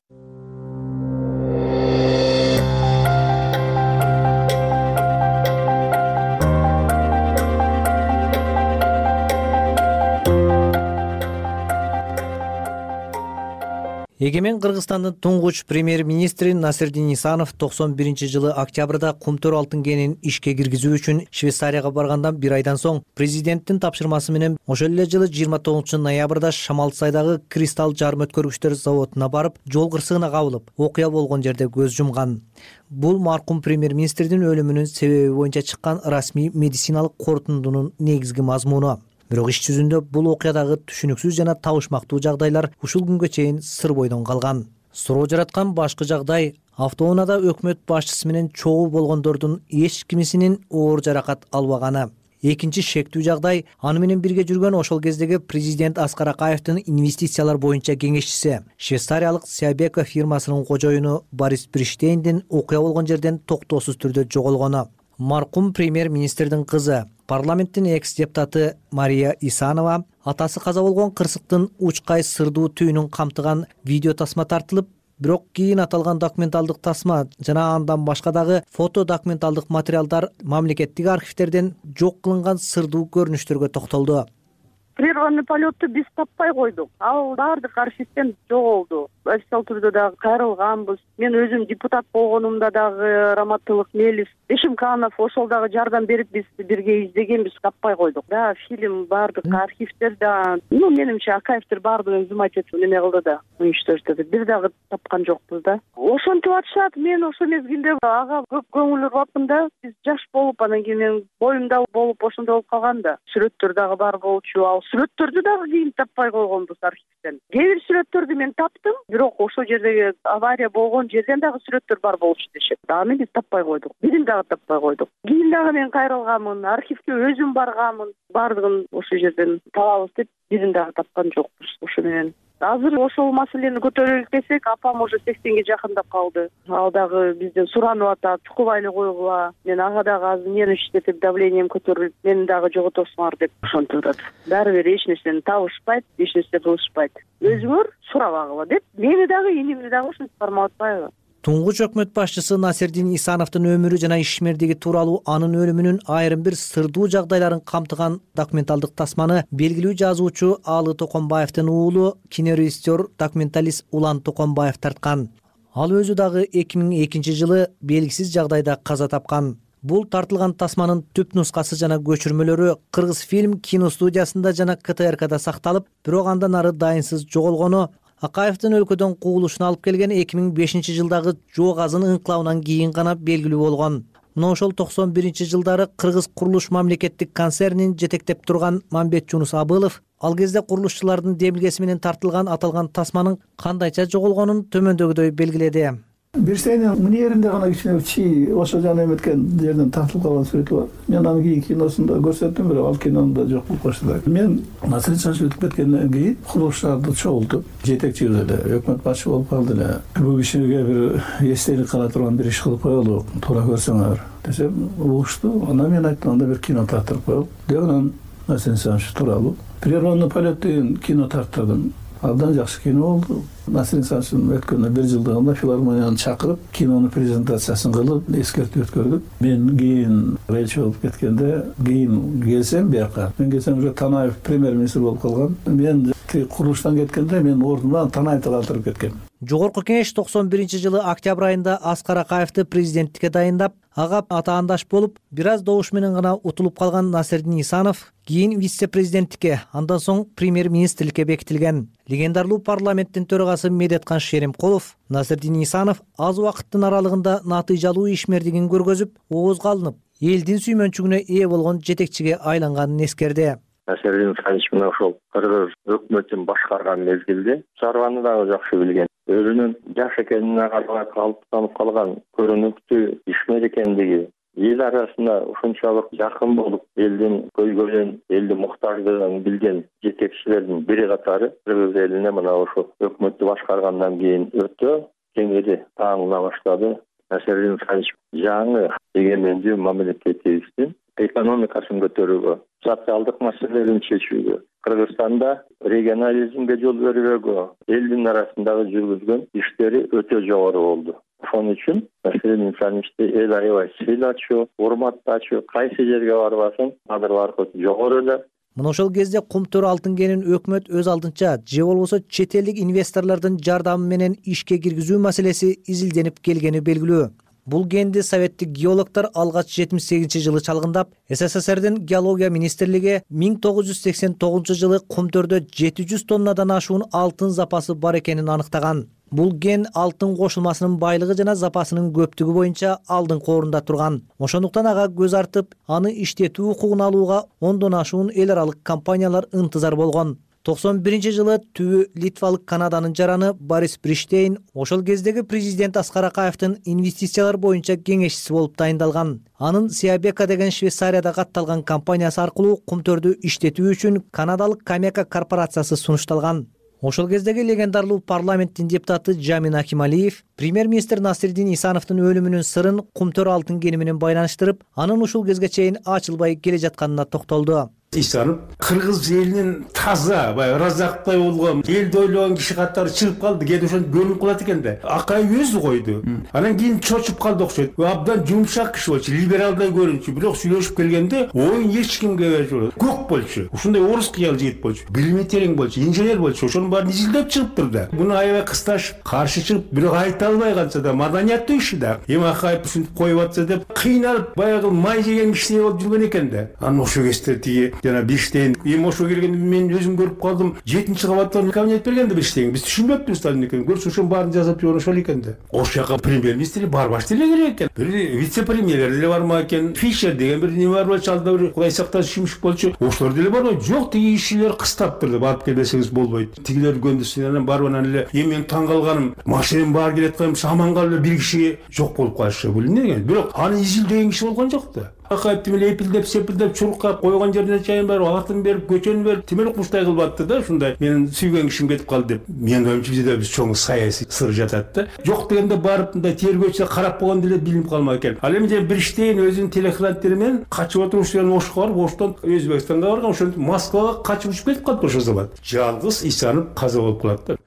Эгемен Кыргызстандын туңгуч премьер-министри Насирдин Исанов токсон биринчи жылы октябрда Кумтөр алтын кенин ишке киргизүү үчүн Швейцарияга баргандан бир айдан соң президенттин тапшырмасы менен ошол эле жылы жыйырма тогузунчу ноябрда Шамалсайдагы Кристалл жарым өткөргүчтөр заводуна барып, жол кырсыгына кабылып, окуя болгон жерде көз жумган. Бул маркум премьер-министрдин өлүмүнүн себеби боюнча чыккан расмий медициналык корутундунун негизги мазмуну. Бирок иш жүзүндө бул окуядагы түшүнүксүз жана табышмактуу жагдайлар ушул күнгө чейин сыр бойдон калган. Суроо жараткан башкы жагдай автоунаада өкмөт башчысы менен чогуу болгондордун эч кимисинин оор жаракат албаганы. Экинчи шектүү жагдай аны менен бирге жүргөн ошол кездеги президент Аскар Акаевдин инвестициялар боюнча кеңешчиси, швейцариялык Сиабека фирмасынын кожоюну Борис Бриштейндин окуя болгон жерден токтоосуз түрдө жоголгону. Маркум премьер-министрдин кызы, парламенттин экс-депутаты Мария Исанова атасы каза болгон кырсыктын учкай сырдуу түйүнүн камтыган видео тасма тартылып, бирок кийин аталган документалдык тасма жана андан башка дагы фото документалдык материалдар мамлекеттик архивдерден жок кылынган сырдуу көрүнүштөргө токтолду. прерванный полетты биз таппай койдук. Ал баардык архивден жоголду. Официалдуу түрдө дагы кайрылганбыз. Мен өзүм депутат болгонумда дагы Раматылык Мелис, Бешимканов ошол дагы жардам берип биз бирге издегенбиз, таппай койдук. Да, фильм баардык архивдер да, ну менимче Акаевдер баардыгын изымать этип неме кылды да, уничтожду. Бир дагы тапкан жокпуз да. Ошентип атышат, мен ошол мезгилде ага көп көңүл бурупмын да. Биз жаш болуп, анан кийин мен боюмда болуп ошондой болуп калган да. Сүрөттөр дагы бар болчу. Ал сүрөттөрдү дагы кийин таппай койгонбуз архивден. Кээ бир сүрөттөрдү мен таптым, бирок ошол жердеги авария болгон жерден дагы сүрөттөр бар болчу дешет. Аны биз таппай койдук. Бирин дагы таппай койдук. Кийин дагы мен кайрылганмын, архивге өзүм барганмын. Бардыгын ошол жерден табабыз деп бирин дагы тапкан жокпуз. Ошо менен азыр ошол маселени көтөрөлүк десек, апам уже сексенге жакындап калды. Ал дагы бизден суранып атат, чукубайлы койгула. Мен ага дагы азыр нерв иштетип, давлением көтөрүлүп, мени дагы жоготосуңар деп ошентип атат. Баары бир эч нерсени табышпайт, эч нерсе кылышпайт. Өзүңөр сурабагыла деп, мени дагы энимди дагы ушинтип кармап атпайбы? Туңгуч өкмөт башчысы Насирдин Исановдун өмүрү жана ишмердиги тууралуу анын өлүмүнүн айрым бир сырдуу жагдайларын камтыган документалдык тасманы белгилүү жазуучу Алы Токонбаевдин уулу, кинорежиссер, документалист Улан Токонбаев тарткан. Ал өзү дагы эки миң экинчи жылы белгисиз жагдайда каза тапкан. Бул тартылган тасманын түп нускасы жана көчүрмөлөрү Кыргыз фильм киностудиясында жана К Т Р Кда сакталып, бирок андан ары дайынсыз жоголгону Акаевдин өлкөдөн куугулушуна алып келген эки миң бешинчи жылдагы Жоо Казын ыңкылабынан кийин гана белгилүү болгон. Мына ошол токсон биринчи жылдары Кыргыз курулуш мамлекеттик концернин жетектеп турган Мамбет Жунус Абылов ал кезде курулушчулардын демилгеси менен тартылган аталган тасманын кандайча жоголгонун төмөндөгүдөй белгиледи. Бирсенин мынеринде гана кичине чи ошо жана эметкен жерден тартылып калган сүрөтү бар. Мен аны кийин киносунда көрсөттүм, бирок ал кинода жок болуп калды. Мен Насырдин Исанович өтүп кеткенден кийин курулуштарды чогултуп, жетекчи эле өкмөт башчы болуп калды эле. Бул кишиге бир эстелик кала турган бир иш кылып коелу, туура көрсөңөр десем, угушту. Анан мен айттым, анда бир кино тартырып коелу. Деген Насырдин Исанович тууралуу прерванный полет деген кино тарттырдым. Абдан жакшы кино болду. Насырдин Исановичтин өткөн бир жылдыгында филармонияны чакырып, кинонун презентациясын кылып, эскертип өткөрдүк. Мен кийин речь болуп кеткенде, кийин келсем бияка. Мен келсем уже Танаев премьер-министр болуп калган. Мен курулуштан кеткенде мен ордумдан Танаевди калтырып кеткем. Жогорку Кеңеш токсон биринчи жылы октябрь айында Аскар Акаевди президенттикке дайындап, ага атаандаш болуп, бир аз добуш менен гана утулуп калган Насирдин Исанов кийин вице-президенттикке, андан соң премьер-министрликке бекитилген. Легендарлуу парламенттин төрагасы Медеткан Шеримкулов Насирдин Исанов аз убакыттын аралыгында натыйжалуу ишмердигин көргөзүп, оозго алынып, элдин сүймөнчүгүнө ээ болгон жетекчиге айланганын эскерди. Насирдин Исанович мына ошол Кыргыз өкмөтүн башкарган мезгилде чарбаны дагы жакшы билген. Өзүнүн жаш экенине карабай калыптанып калган көрүнүктүү ишмер экендиги, эл арасында ушунчалык жакын болуп, элдин көйгөйүн, элдин муктаждыгын билген жетекчилердин бири катары Кыргыз элине мына ошол өкмөттү башкаргандан кийин өтө кеңири тааныла баштады. Насирдин Исанович жаңы эгемендүү мамлекетибиздин экономикасын көтөрүүгө, социалдык маселелерин чечүүгө, Кыргызстанда регионализмге жол бербөөгө, элдин арасындагы жүргүзгөн иштери өтө жогору болду. Ошон үчүн Насирдин Исановичти эл аябай сыйлачу, урматтачу, кайсы жерге барбасын, кадырлары жогору эле. Мына ошол кезде Кумтөр алтын кенин өкмөт өз алдынча же болбосо чет элдик инвесторлордун жардамы менен ишке киргизүү маселеси изилденип келгени белгилүү. Бул генди советтик геологдор алгач жетимиш сегизинчи жылы чалгындап, СССРдин геология министрлиги миң тогуз жүз сексен тогузунчу жылы Кумтөрдө жети жүз тоннадан ашуун алтын запасы бар экенин аныктаган. Бул ген алтын кошулмасынын байлыгы жана запасынын көптүгү боюнча алдыңкы орунда турган. Ошондуктан ага көз артып, аны иштетүү укугун алууга ондон ашуун эл аралык компаниялар ынтызар болгон. токсон биринчи жылы түбү литвалык Канаданын жараны Борис Бриштейн ошол кездеги президент Аскар Акаевдин инвестициялар боюнча кеңешчиси болуп дайындалган. Анын Сиабека деген Швейцарияда катталган компаниясы аркылуу Кумтөрдү иштетүү үчүн канадалык Камека корпорациясы сунушталган. Ошол кездеги легендарлуу парламенттин депутаты Жамин Акималиев премьер-министр Насирдин Исановдун өлүмүнүн сырын Кумтөр алтын кени менен байланыштырып, анын ушул кезге чейин ачылбай келе жатканына токтолду. Исанов кыргыз элинин таза баягы ыраазактай болгон элди ойлогон киши катары чыгып калды, кээде ошентип көрүнүп калат экен да. Акай өзү койду. Анан кийин чочуп калды окшойт. Абдан жумшак киши болчу, либералдай көрүнчү, бирок сүйлөшүп келгенде оюн эч кимге берчү. Көк болчу. Ушундай орус кыял жигит болчу. Билими терең болчу, инженер болчу. Ошонун баарын изилдеп чыгыптыр да. Буну аябай кысташ каршы чыгып, бирок айта албай калса да, маданияттуу иши да. Эми Акаев ушинтип коюп атса деп кыйналып баягы май жеген кишидей болуп жүргөн экен да. Анан ошо кезде тиги жана Биштейн, эми ошо келгенде мен өзүм көрүп калдым. жетинчи кабаттан кабинет бергенде Биштейн. Биз түшүнбөппүз ал экен. Көрсө ошонун баарын жазып жүргөн ошол экен да. Ошол жака премьер-министр барбаш деле керек экен. Бир вице-премьер деле барма экен. Фишер деген бир неме бар болчу, алда бир Кудай сактасын шимшик болчу. Ошолор деле барбайт. Жок, тиги ишчилер кыстаптыр деп барып келбесеңиз болбойт. Тигилер көндүсүнөн анан барып анан эле эми мен таң калганым, машинем баары келет калам, аман калып бир киши жок болуп калышы. Бул эмне деген? Бирок аны изилдеген киши болгон жок да. Акаев тимеле эпилдеп сепилдеп чурукка койгон жерине чайын берип, атын берип, көчөнү берип, тимел укмуштай кылып атты да, ушундай. Менин сүйгөн кишим кетип калды деп. Менин оюмча бизде биз чоң саясий сыр жатат да. Жок дегенде барып мындай тергөөчү карап койгон деле билинип калмак экен. Ал эми же Биштейн өзүнүн телехранттери менен качып отурушчулардын Ошко барып, Оштон Өзбекстанга барган, ошентип Москвага качып учуп кетип калды ошол замат. Жалгыз Исанов каза болуп калат да.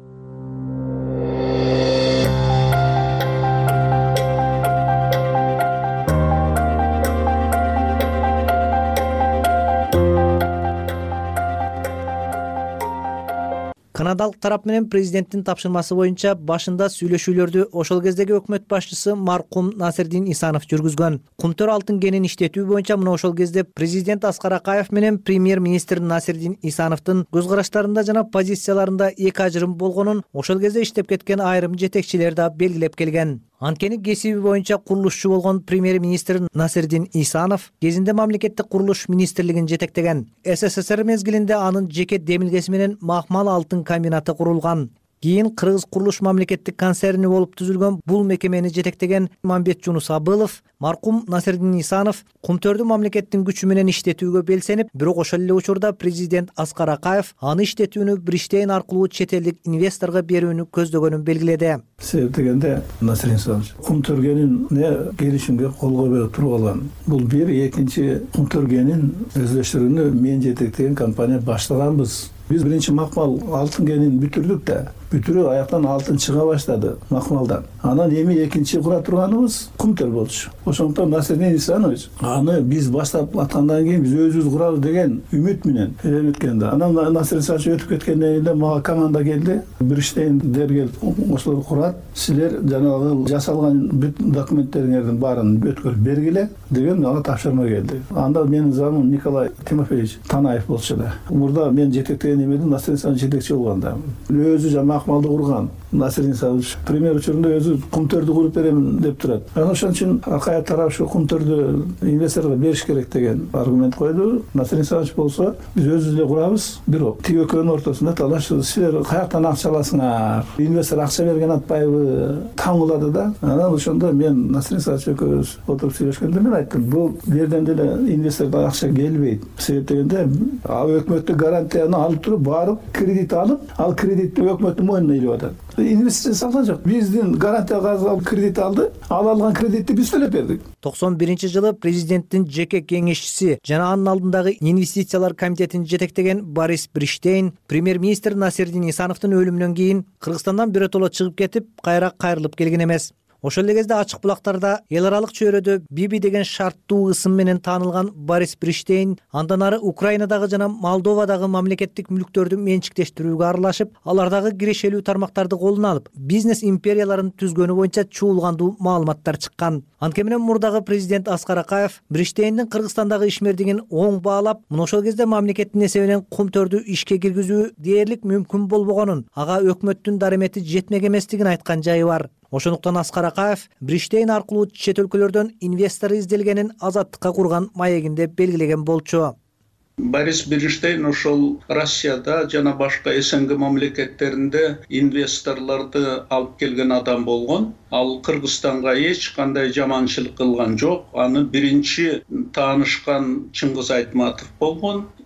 Канадалык тарап менен президенттин тапшырмасы боюнча башында сүйлөшүүлөрдү ошол кездеги өкмөт башчысы маркум Насирдин Исанов жүргүзгөн. Кумтөр алтын кенин иштетүү боюнча мына ошол кезде президент Аскар Акаев менен премьер-министр Насирдин Исановдун көз караштарында жана позицияларында эки ажырым болгонун ошол кезде иштеп кеткен айрым жетекчилер да белгилеп келген. Анткени кесиби боюнча курулушчу болгон премьер-министр Насирдин Исанов кезинде мамлекеттик курулуш министрлигин жетектеген. СССР мезгилинде анын жеке демилгеси менен Махмал алтын комбинаты курулган. Кийин Кыргыз курулуш мамлекеттик концерни болуп түзүлгөн бул мекемени жетектеген Мамбет Жунус Абылов, маркум Насирдин Исанов Кумтөрдү мамлекеттин күчү менен иштетүүгө белсенип, бирок ошол эле учурда президент Аскар Акаев аны иштетүүнү Биштейн аркылуу чет элдик инвесторго берүүнү көздөгөнүн белгиледи. Себеп дегенде Насирдин Исанов Кумтөргенин келишимге кол берип туруп алган. Бул бир, экинчи Кумтөргенин өздөштүрүүнү мен жетектеген компания баштаганбыз. Biz birinci Makmal altın genini bitirdik de, бүтүрүп аяктан алтын чыга баштады Макмалдан. Анан эми экинчи кура турганыбыз Кумтөр болчу. Ошондуктан Насирдин Исанович аны биз баштап аткандан кийин биз өзүбүз курабыз деген үмүт менен өткөндө. Анан Насирдин Исанович өтүп кеткенден кийин мага команда келди. Биштейн дергел ошолор курат. Силер жанагы жасалган бүт документтериңердин баарын өткөрүп бергиле деген мага тапшырма келди. Анда менин замым Николай Тимофеевич Танаев болчу да. Мурда мен жетектеген эмедин Насирдин Исанович жетекчи болганда. Өзү жана Макмалды курган. Насирдин Исанович премьер учурунда өзү Кумтөрдү куруп берем деп турат. Анан ошон үчүн Акаев тарап ушу Кумтөрдү инвесторго бериш керек деген аргумент койду. Насирдин Исанович болсо биз өзүбүз эле курабыз. Бирок тиги экөөнүн ортосунда талаш, силер каяктан акча аласыңар? Инвестор акча берген атпайбы? Таң кылады да. Анан ошондо мен Насирдин Исанович экөөбүз отуруп сүйлөшкөндө мен айттым, бул жерден деле инвестордон акча келбейт. Себеп дегенде өкмөттүк гарантияны алып туруп барып кредит алып, ал кредитти өкмөттүн мойнуна илип атат. Инвестиция салган жок. Биздин гарантияга алып кредит алды. Ал алган кредитти биз төлөп бердик. токсон биринчи жылы президенттин жеке кеңешчиси жана анын алдындагы инвестициялар комитетин жетектеген Борис Биштейн премьер-министр Насирдин Исановдун өлүмүнөн кийин Кыргызстандан биротоло чыгып кетип, кайра кайрылып келген эмес. Ошол эле кезде ачык булактарда эл аралык чөйрөдө Биби деген шарттуу ысым менен таанылган Борис Биштейн андан ары Украинадагы жана Молдовадагы мамлекеттик мүлктөрдү менчиктештирүүгө аралашып, алардагы кирешелүү тармактарды колуна алып, бизнес империяларын түзгөнү боюнча чуулгандуу маалыматтар чыккан. Анткени менен мурдагы президент Аскар Акаев Биштейндин Кыргызстандагы ишмердигин оң баалап, мына ошол кезде мамлекеттин эсебинен Кумтөрдү ишке киргизүү дээрлик мүмкүн болбогонун, ага өкмөттүн дарамети жетмек эместигин айткан жайы бар. Ошондуктан Аскар Акаев Биштейн аркылуу чет өлкөлөрдөн инвестор изделгенин азаттыкка курган маегинде белгилеген болчу. Борис Биштейн ошол Россияда жана башка эс эн гэ мамлекеттеринде инвесторлорду алып келген адам болгон. Ал Кыргызстанга эч кандай жаманчылык кылган жок. Аны биринчи таанышкан Чыңгыз Айтматов болгон.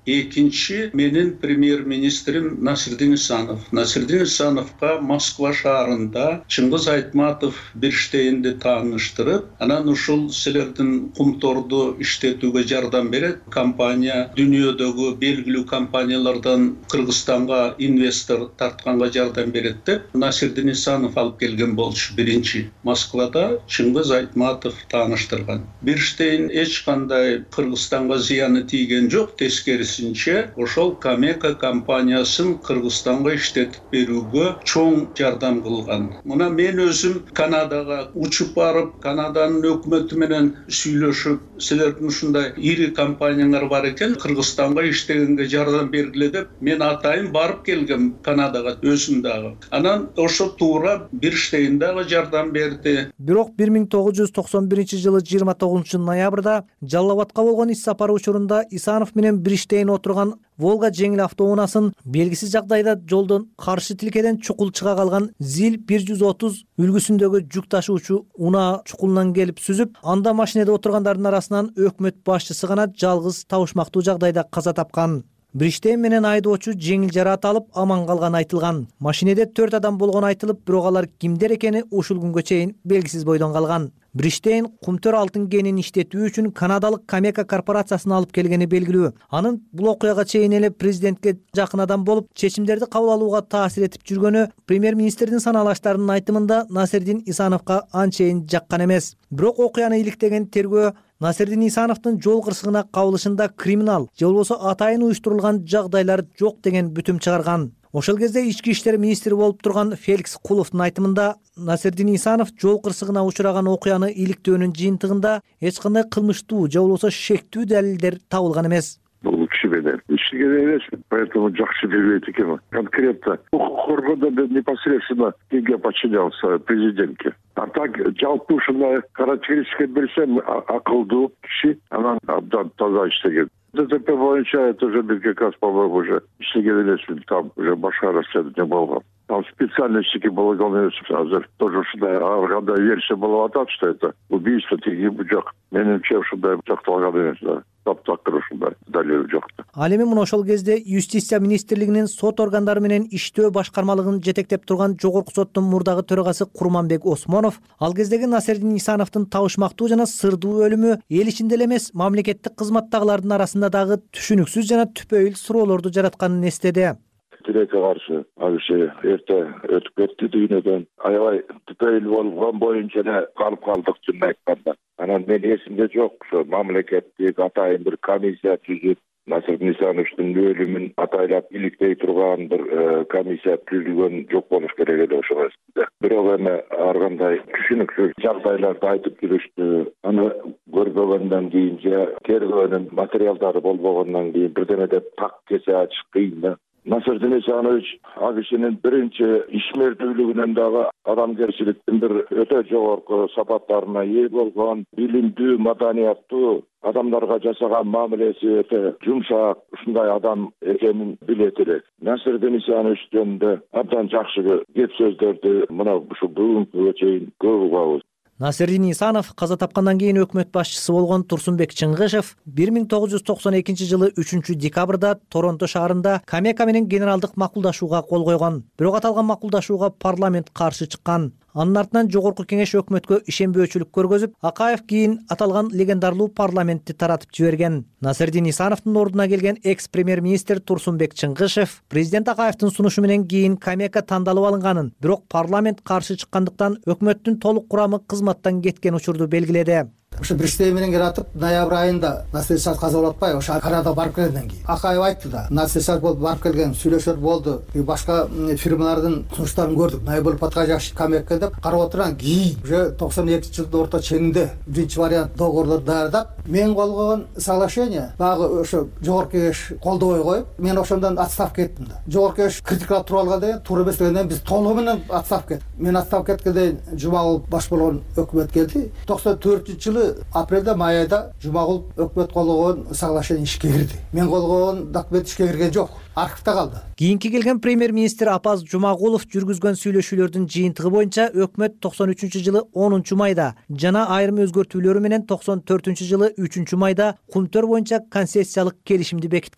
экинчи менин премьер-министрим Насирдин Исанов. Насирдин Исановго Москва шаарында Чыңгыз Айтматов Берштейнди тааныштырып, анан ушул силердин кумторду иштетүүгө жардам берет. Компания дүйнөдөгү белгилүү компаниялардан Кыргызстанга инвестор тартканга жардам берет деп Насирдин Исанов алып келген болчу. Биринчи Москвада Чыңгыз Айтматов тааныштырган. Берштейн эч кандай Кыргызстанга зыяны тийген жок, тескерисинче ошол Камека компаниясын Кыргызстанга иштетип берүүгө чоң жардам кылган. Мына мен өзүм Канадага учуп барып, Канаданын өкмөтү менен сүйлөшүп, силердин ушундай ири компаниялар бар экен, Кыргызстанга иштегенге жардам бергиле деп, мен атайын барып келгем Канадага өзүм дагы. Анан ошо туура Берштейн дагы жардам берди. Бирок бир миң тогуз жүз токсон биринчи жылы жыйырма тогузунчу ноябрда Жалал Абадка болгон иш сапары учурунда Исанов менен Берштейн отурган Волга жеңил автоунаасын белгисиз жагдайда жолдон каршы тилкеден чукул чыга калган Зил бир жүз отуз үлгүсүндөгү жүк ташуучу унаа чукулунан келип сүзүп, анда машинеде отургандардын арасынан өкмөт башчысы гана жалгыз табышмактуу жагдайда каза тапкан. Берштейн менен айдоочу жеңил жараат алып аман калганы айтылган. Машинеде төрт адам болгону айтылып, бирок алар кимдер экени ушул күнгө чейин белгисиз бойдон калган. Берштейн кумтөр алтын кенин иштетүү үчүн канадалык Камека корпорациясын алып келгени белгилүү. Анын бул окуяга чейин эле президентке жакын адам болуп, чечимдерди кабыл алууга таасир этип жүргөнү премьер-министрдин саналаштарынын айтымында Насирдин Исановго анчейин жаккан эмес. Бирок окуяны иликтеген тергөө Насирдин Исановдун жол кырсыгына кабылышында криминал же болбосо атайын уюштурулган жагдайлар жок деген бүтүм чыгарган. Ошол кезде ички иштер министри болуп турган Феликс Куловдун айтымында Насирдин Исанов жол кырсыгына учураган окуяны иликтөөнүн жыйынтыгында эч кандай кылмыштуу же болбосо шектүү далилдер табылган эмес. Бул киши менен ишке эмес, поэтому жакшы билбейт экенмин. Конкретно укук коргоодо непосредственно кимге подчинялся? Президентке. А так жалпы ушундай характеристика берсем, акылдуу киши, анан абдан таза иштеген. ДТП боюнча это уже бир как раз, по-моему, уже иштеген эмесмин, там уже башка расследование болгон. Там специальностики болгон эмес, азыр тоже ушундай ар кандай версия болуп атат, что это убийство тиги жок. Менимче ушундай жакталган эмес да. Таптакыр ушундай далил жок. Ал эми мына ошол кезде Юстиция министрлигинин сот органдары менен иштөө башкармалыгын жетектеп турган Жогорку соттун мурдагы төрагасы Курманбек Осмонов ал кездеги Насирдин Исановдун табышмактуу жана сырдуу өлүмү эл ичинде эле эмес, мамлекеттик кызматтагылардын арасында дагы түшүнүксүз жана түпөйүл суроолорду жаратканын эстеди. Тилекке каршы ал киши эрте өтүп кетти дүйнөдөн. Аябай түпөйүл болгон боюнча эле калып калдык, чынын айтканда. Анан мен эсимде жок, ошо мамлекеттик атайын бир комиссия түзүп, Насирдин Исановдун өлүмүн атайлап иликтей турган бир комиссия түзүлгөн жок болуш керек эле ошол эсимде. Бирок эми ар кандай түшүнүксүз жагдайларды айтып жүрүштү. Аны көрбөгөндөн кийин же тергөөнүн материалдары болбогондон кийин бирдеме деп так кесе ачыш кыйын да. Насирдин Исанович ал кишинин биринчи ишмердүүлүгүнөн дагы адамгерчиликтин бир өтө жогорку сапаттарына ээ болгон, билимдүү, маданияттуу, адамдарга жасаган мамилеси өтө жумшак, ушундай адам экенин билет элек. Насирдин Исанович жөнүндө абдан жакшы кеп сөздөрдү мына ушул бүгүнкүгө чейин көп угабыз. Насирдин Исанов каза тапкандан кийин өкмөт башчысы болгон Турсунбек Чыңгышев бир миң тогуз жүз токсон экинчи жылы үчүнчү декабрда Торонто шаарында Камека менен генералдык макулдашууга кол койгон. Бирок аталган макулдашууга парламент каршы чыккан. Анын артынан Жогорку кеңеш өкмөткө ишенбөөчүлүк көргөзүп, Акаев кийин аталган легендарлуу парламентти таратып жиберген. Насирдин Исановдун ордуна келген экс-премьер-министр Турсунбек Чыңгышев президент Акаевдин сунушу менен кийин Камека тандалып алынганын, бирок парламент каршы чыккандыктан өкмөттүн толук курамы кызматтан кеткен учурду белгиледи. Ошо Берштейн менен келатып, ноябрь айында Насирдин Исанов каза болуп атпайбы? Ошо Канада барып келгенден кийин Акаев айтты да, Насирдин Исанов болуп барып келген, сүйлөшөр болду. Башка фирмалардын сунуштарын көрдүк. Най болуп аткан Камека деп карап отурган кийин уже токсон экинчи жылдын орто ченинде биринчи вариант договорду даярдап, мен кол койгон соглашение багы ошо Жогорку кеңеш колдобой коюп, мен ошондон отставка кеттим да. Жогорку кеңеш критикалап туруп алганда туура эмес дегенден biz толугу менен отставка кеттик. Мен отставка кеткенде Жумагул баш болгон өкмөт келди. токсон төртүнчү жылы апрелде май айда Жумагул өкмөт кол койгон соглашение ишке кирди. Мен кол койгон документ ишке кирген жок. Архивде калды. Кийинки келген премьер-министр Апаз Жумагулов жүргүзгөн сүйлөшүүлөрдүн жыйынтыгы боюнча өкмөт токсон үчүнчү жылы онунчу майда жана айрым өзгөртүүлөрү менен токсон төртүнчү жылы үчүнчү майда кумтөр боюнча концессиялык келишимди бекиткен.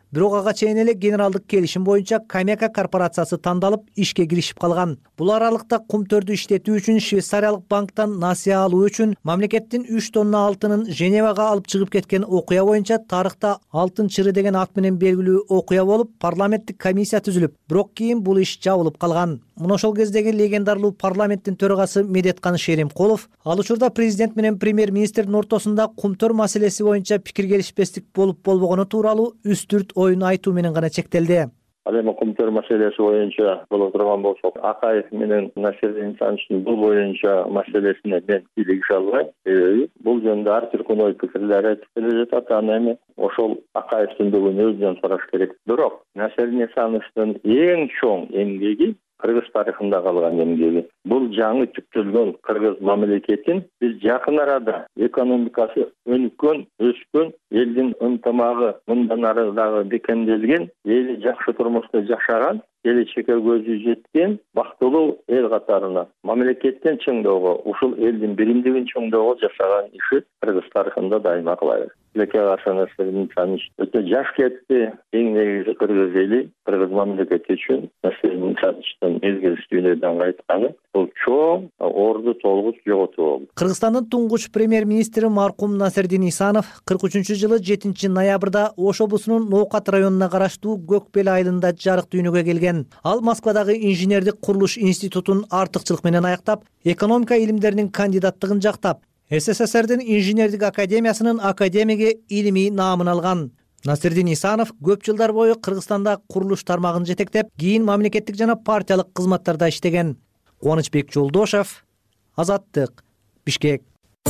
Бирок ага чейин эле генералдык келишим боюнча Камека корпорациясы тандалып ишке киришип калган. Бул аралыкта кумтөрдү иштетүү үчүн Швейцариялык банктан насыя алуу үчүн мамлекеттин үч тонна алтынын Женевага алып чыгып кеткен окуя боюнча тарыхта алтын чыры деген ат менен белгилүү окуя болуп, парламенттик комиссия түзүлүп, бирок кийин бул иш жабылып калган. Мына ошол кездеги легендарлуу парламенттин төрагасы Медеткан Шеримкулов ал учурда президент менен премьер-министрдин ортосунда кумтөр маселеси боюнча пикир келишпестик болуп болбогону тууралуу үстүрт оюн айтуу менен гана чектелди. Ал эми кумтөр маселеси боюнча боло турган болсок, Акаев менен Насирдин Исановичтин бул боюнча маселесине мен кийлигише албайм. Себеби бул жөнүндө ар түркүнөй пикирлер айтып келе жатат. Аны эми ошол Акаевдин бүгүн өзүнөн сураш керек. Бирок Насирдин Исановичтин эң чоң эмгеги Кыргыз тарыхында калган эмгеги. Бул жаңы түптөлгөн кыргыз мамлекетин биз жакын арада экономикасы өнүккөн, өскөн, элдин ынтымагы мындан ары дагы бекемделген, эли жакшы турмушта жашаган, келечекке көзү жеткен бактылуу эл катарына, мамлекеттен чыңдоого, ушул элдин биримдигин чыңдоого жашаган иши Кыргыз тарыхында дайыма кылайбыз. Тилекке каршы Насирдин Исанович өтө жаш кетти. Эң негизи кыргыз эли, кыргыз мамлекети үчүн Насирдин Исановичтин мезгилсиз дүйнөдөн кайтканы бул чоң орду толгуз жоготуу болду. Кыргызстандын туңгуч премьер-министри маркум Насирдин Исанов кырк үчүнчү жылы жетинчи ноябрда Ош облусунун Ноокат районуна караштуу Көкбел айылында жарык дүйнөгө келген. Ал Москвадагы инженердик курулуш институтун артыкчылык менен аяктап, экономика илимдеринин кандидаттыгын жактап, СССРдин инженердик академиясынын академиги илимий наамын алган. Насирдин Исанов көп жылдар бою Кыргызстанда курулуш тармагын жетектеп, кийин мамлекеттик жана партиялык кызматтарда иштеген. Кубанычбек Жолдошев, Азаттык, Бишкек.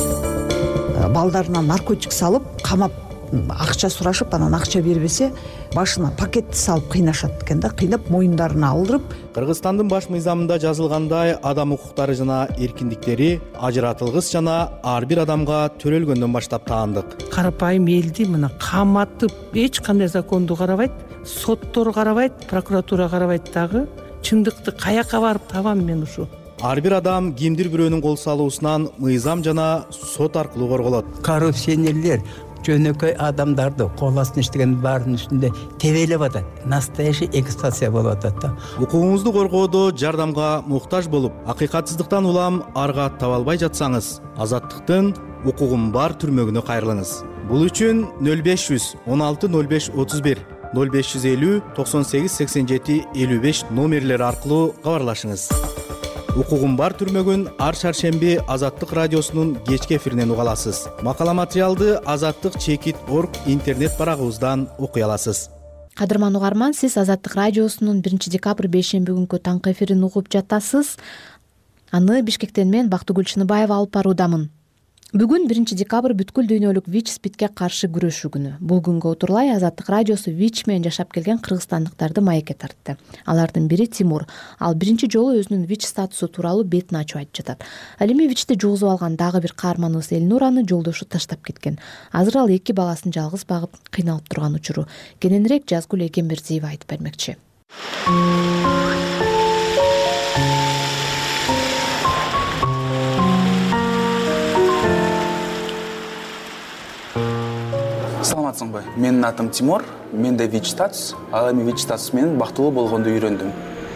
Балдарына наркотик салып, камап, акча сурашып, анан акча бербесе, башына пакетти салып кыйнашат экен да, кыйнап моюндарына алдырып. Кыргызстандын баш мыйзамында жазылгандай, адам укуктары жана эркиндиктери ажыратылгыс жана ар бир адамга төрөлгөндөн баштап таандык. Карапайым элди мына каматып, эч кандай законду карабайт, соттор карабайт, прокуратура карабайт дагы. Чындыкты каяка барып табам мен ушу? Ар бир адам кимдир бирөөнүн кол салуусунан мыйзам жана сот аркылуу корголот. Коррупционерлер жөнөкөй адамдарды кол астына иштеген баарынын үстүндө тебелеп атат. Настоящий эксплуатация болуп атат да. Укугуңузду коргоодо жардамга муктаж болуп, акыйкатсыздыктан улам арга таба албай жатсаңыз, Азаттыктын укугум бар түрмөгүнө кайрылыңыз. Бул үчүн нөл беш жүз он алты нөл беш отуз бир нөл беш жүз элүү токсон сегиз сексен жети элүү беш номерлери аркылуу кабарлашыңыз. Укугум бар түрмөгүн ар шаршемби Азаттык радиосунун кечки эфиринен уга аласыз. Макала материалды азаттык чекит точка орг интернет барагыбыздан окуй аласыз. Кадырман угарман, сиз Азаттык радиосунун биринчи декабрь бейшемби күнкү таңкы эфирин угуп жатасыз. Аны Бишкектен мен Бактыгүл Чыныбаева алып баруудамын. Бүгүн биринчи декабрь бүткүл дүйнөлүк ВИЧ-СПИДке каршы күрөшүү күнү. Бул күнгө отурлай Азаттык радиосу ВИЧ менен жашап келген кыргызстандыктарды маекке тартты. Алардын бири Тимур. Ал биринчи жолу өзүнүн ВИЧ статусу тууралуу бетин ачып айтып жатат. Ал эми ВИЧти жугузуп алган дагы бир каарманыбыз Элнураны жолдошу таштап кеткен. Азыр ал эки баласын жалгыз багып кыйналып турган учуру. Кененирээк Жазгүл Эгембердиева айтып бермекчи. Саламатсыңбы? Менин атым Тимур, менде ВИЧ статус, ал эми ВИЧ статус менен бактылуу болгонду үйрөндүм.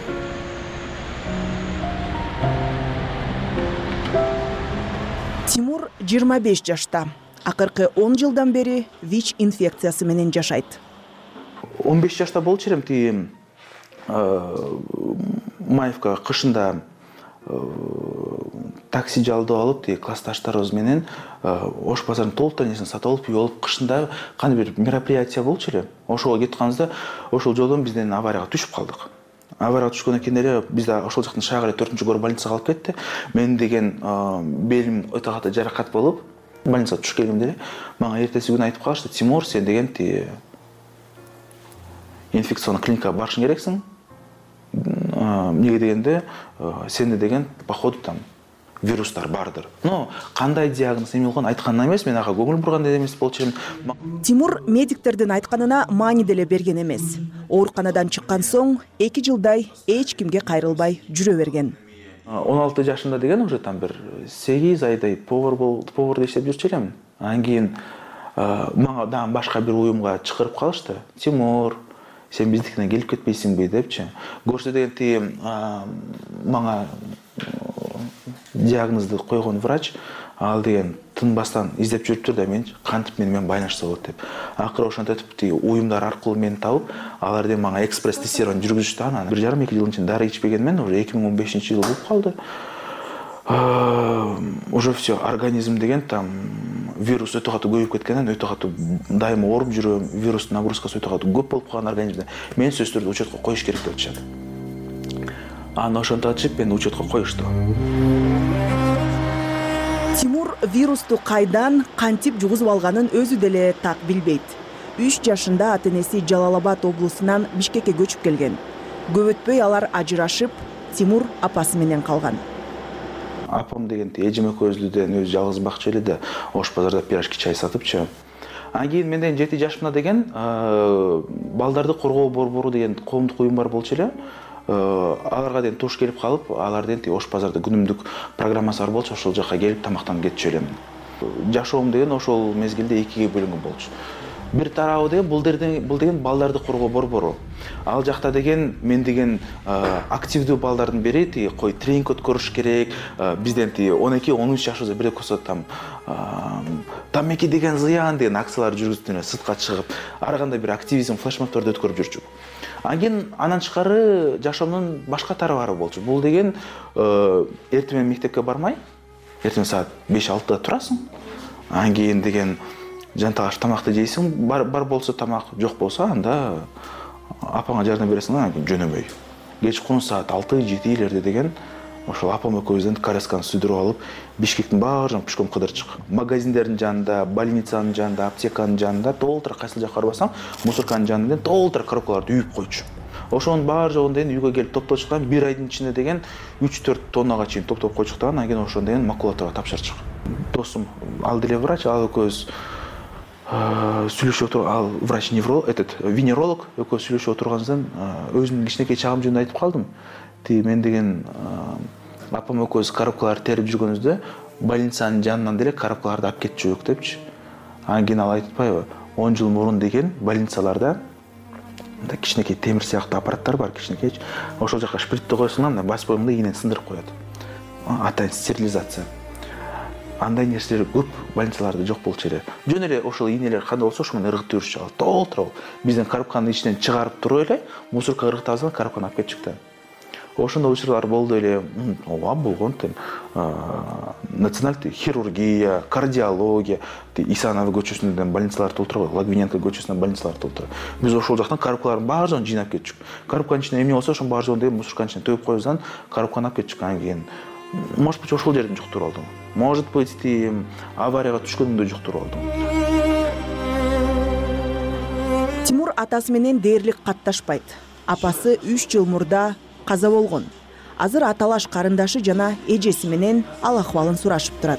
Тимур жыйырма беш жашта. Акыркы он жылдан бери ВИЧ инфекциясы менен жашайт. он беш жашта болчу элем, тиги Маевка кышында такси жалдап алып, тиги классташтарыбыз менен Ош базарынын толуктан нерсени сатып алып, үй алып кышында кандай бир мероприятие болчу эле. Ошого кетип калганыбызда, ошол жолдон бизден аварияга түшүп калдык. Аварияга түшкөндөн кийин эле бизди ошол жактын Шагыре төртүнчү горбольницага алып кетти. Мен деген белим өтө катуу жаракат болуп, больницага түшүп келгенде эле мага эртеси күнү айтып калышты: "Тимур, сен деген тиги инфекционный клиникага барышың керексиң. Эмнеге дегенде, сенде деген походу там вирустар бардыр." Но кандай диагноз эме болгон айткан эмес, мен ага көңүл бурган эмес болчу элем. Тимур медиктердин айтканына маани деле берген эмес. Ооруканадан чыккан соң эки жылдай эч кимге кайрылбай жүрө берген. он алты жашында деген уже там бир сегиз айдай повар бол, поварда иштеп жүрчү элем. Анан кийин мага дагы башка бир уюмга чакырып калышты. Тимур, сен биздикине келип кетпейсиңби депчи. Көрсө деген тиги мага диагнозду койгон врач ал деген тынбастан издеп жүрүптүр да мен кантип мени менен байланышса болот деп. Акыры ошентип тиги уюмдар аркылуу мени табып, алар деген мага экспресс тестирование жүргүзүштү. Анан бир жарым эки жылдын ичинде дары ичпегенмен уже эки миң он бешинчи жыл болуп калды. Уже все, организм деген там вирус өтө катуу көбөйүп кеткенден өтө катуу дайыма ооруп жүрөм, вирустун нагрузкасы өтө катуу көп болуп калган организмде. Мени сөзсүз түрдө учетко коюш керек деп атышат. Аны ошентип мени учетко коюшту. Тимур вирусту кайдан, кантип жугузуп алганын өзү деле так билбейт. үч жашында ата энеси Жалал Абад облусунан Бишкекке көчүп келген. Көп өтпөй алар ажырашып, Тимур апасы менен калган. Апам деген эжем экөөбүздөн өзү жалгыз бакчу эле да, Ош базарда пирожки чай сатыпчы. Анан кийин менден жети жашымда деген балдарды коргоо борбору деген коомдук уюм бар болчу эле. Аларга деген туш келип калып, алардын Ош базарда күнүмдүк программасы бар болчу, ошол жака келип тамактанып кетчү элем. Жашоом деген ошол мезгилде экиге бөлүнгөн болчу. Бир тарабы деген бул деген бул деген балдарды коргоо борбору. Ал жакта деген мен деген активдүү балдардын бири тиги кой тренинг өткөрүш керек. Бизден тиги он эки он үч жашыбызда бирок болсо там тамеки деген зыян деген акциялар жүргүзүп, сыртка чыгып, ар кандай бир активизм флешмобдорду өткөрүп жүрчүк. Анан анан тышкары жашоомдун башка тарабары болчу. Бул деген эртең менен мектепке бармай, эртең саат беш алтыда турасың. Анан кийин деген жанталаш тамакты жейсиң, бар бар болсо тамак, жок болсо анда апаңа жардам бересиң, анан кийин жөнөбөй. Кечкурун саат алты жетилерде деген ошол апам экөөбүздөн колясканы сүдүрүп алып, Бишкектин баары жагын пешком кыдырчык. Магазиндердин жанында, больницанын жанында, аптеканын жанында толтура кайсыл жака барбасаң, мусорканын жанында толтура коробкаларды үйүп койчу. Ошонун баары жогун деген үйгө келип топточукан бир айдын ичинде деген үч төрт тоннага чейин топтоп койчуктан, анан кийин ошондон деген макулатурага тапшырчык. Досум ал деле врач, ал экөөбүз сүйлөшүп отур, ал врач-невролог, этот венеролог, экөө сүйлөшүп отургандан өзүмдүн кичинекей чагым жөнүндө айтып калдым. Ти мен деген апам экөөбүз коробкаларды терип жүргөнүбүздө больницанын жанынан деле коробкаларды алып кетип жүрдүк депчи. Анан кийин ал айтпайбы, он жыл мурун деген больницаларда мындай кичинекей темир сыяктуу аппараттар бар, кичинекей. Ошол жака шпритти койсоң, анда бас боюңда ийнени сындырып коет. Атайын стерилизация. Андай нерселер көп больницаларда жок болчу эле. Жөн эле ошол ийнелер кандай болсо ошо менен ыргытып жүрчү. Ал толтура бизден коробканын ичинен чыгарып туруп эле мусоркага ыргытып алсаң, коробканы алып кетчүк да. Ошондой учурлар болду эле. Ооба болгон тен. Национальный хирургия, кардиология, Исанова көчөсүнөн больницалар толтура, Лагвиненко көчөсүнөн больницалар толтура. Биз ошол жактан коробкалардын баарын жыйнап кетчүк. Коробканын ичинде эмне болсо, ошонун баарын деген мусорканын ичине төгүп коебуздан коробканы алып кетчүк. Анан кийин может быть ошол жерден жуктуруп алдым. Может быть аварияга түшкөнүмдө жуктуруп алдым. Тимур атасы менен дээрлик катташпайт. Апасы үч жыл мурда каза болгон. Азыр аталаш карындашы жана эжеси менен ал акыбалын сурашып турат.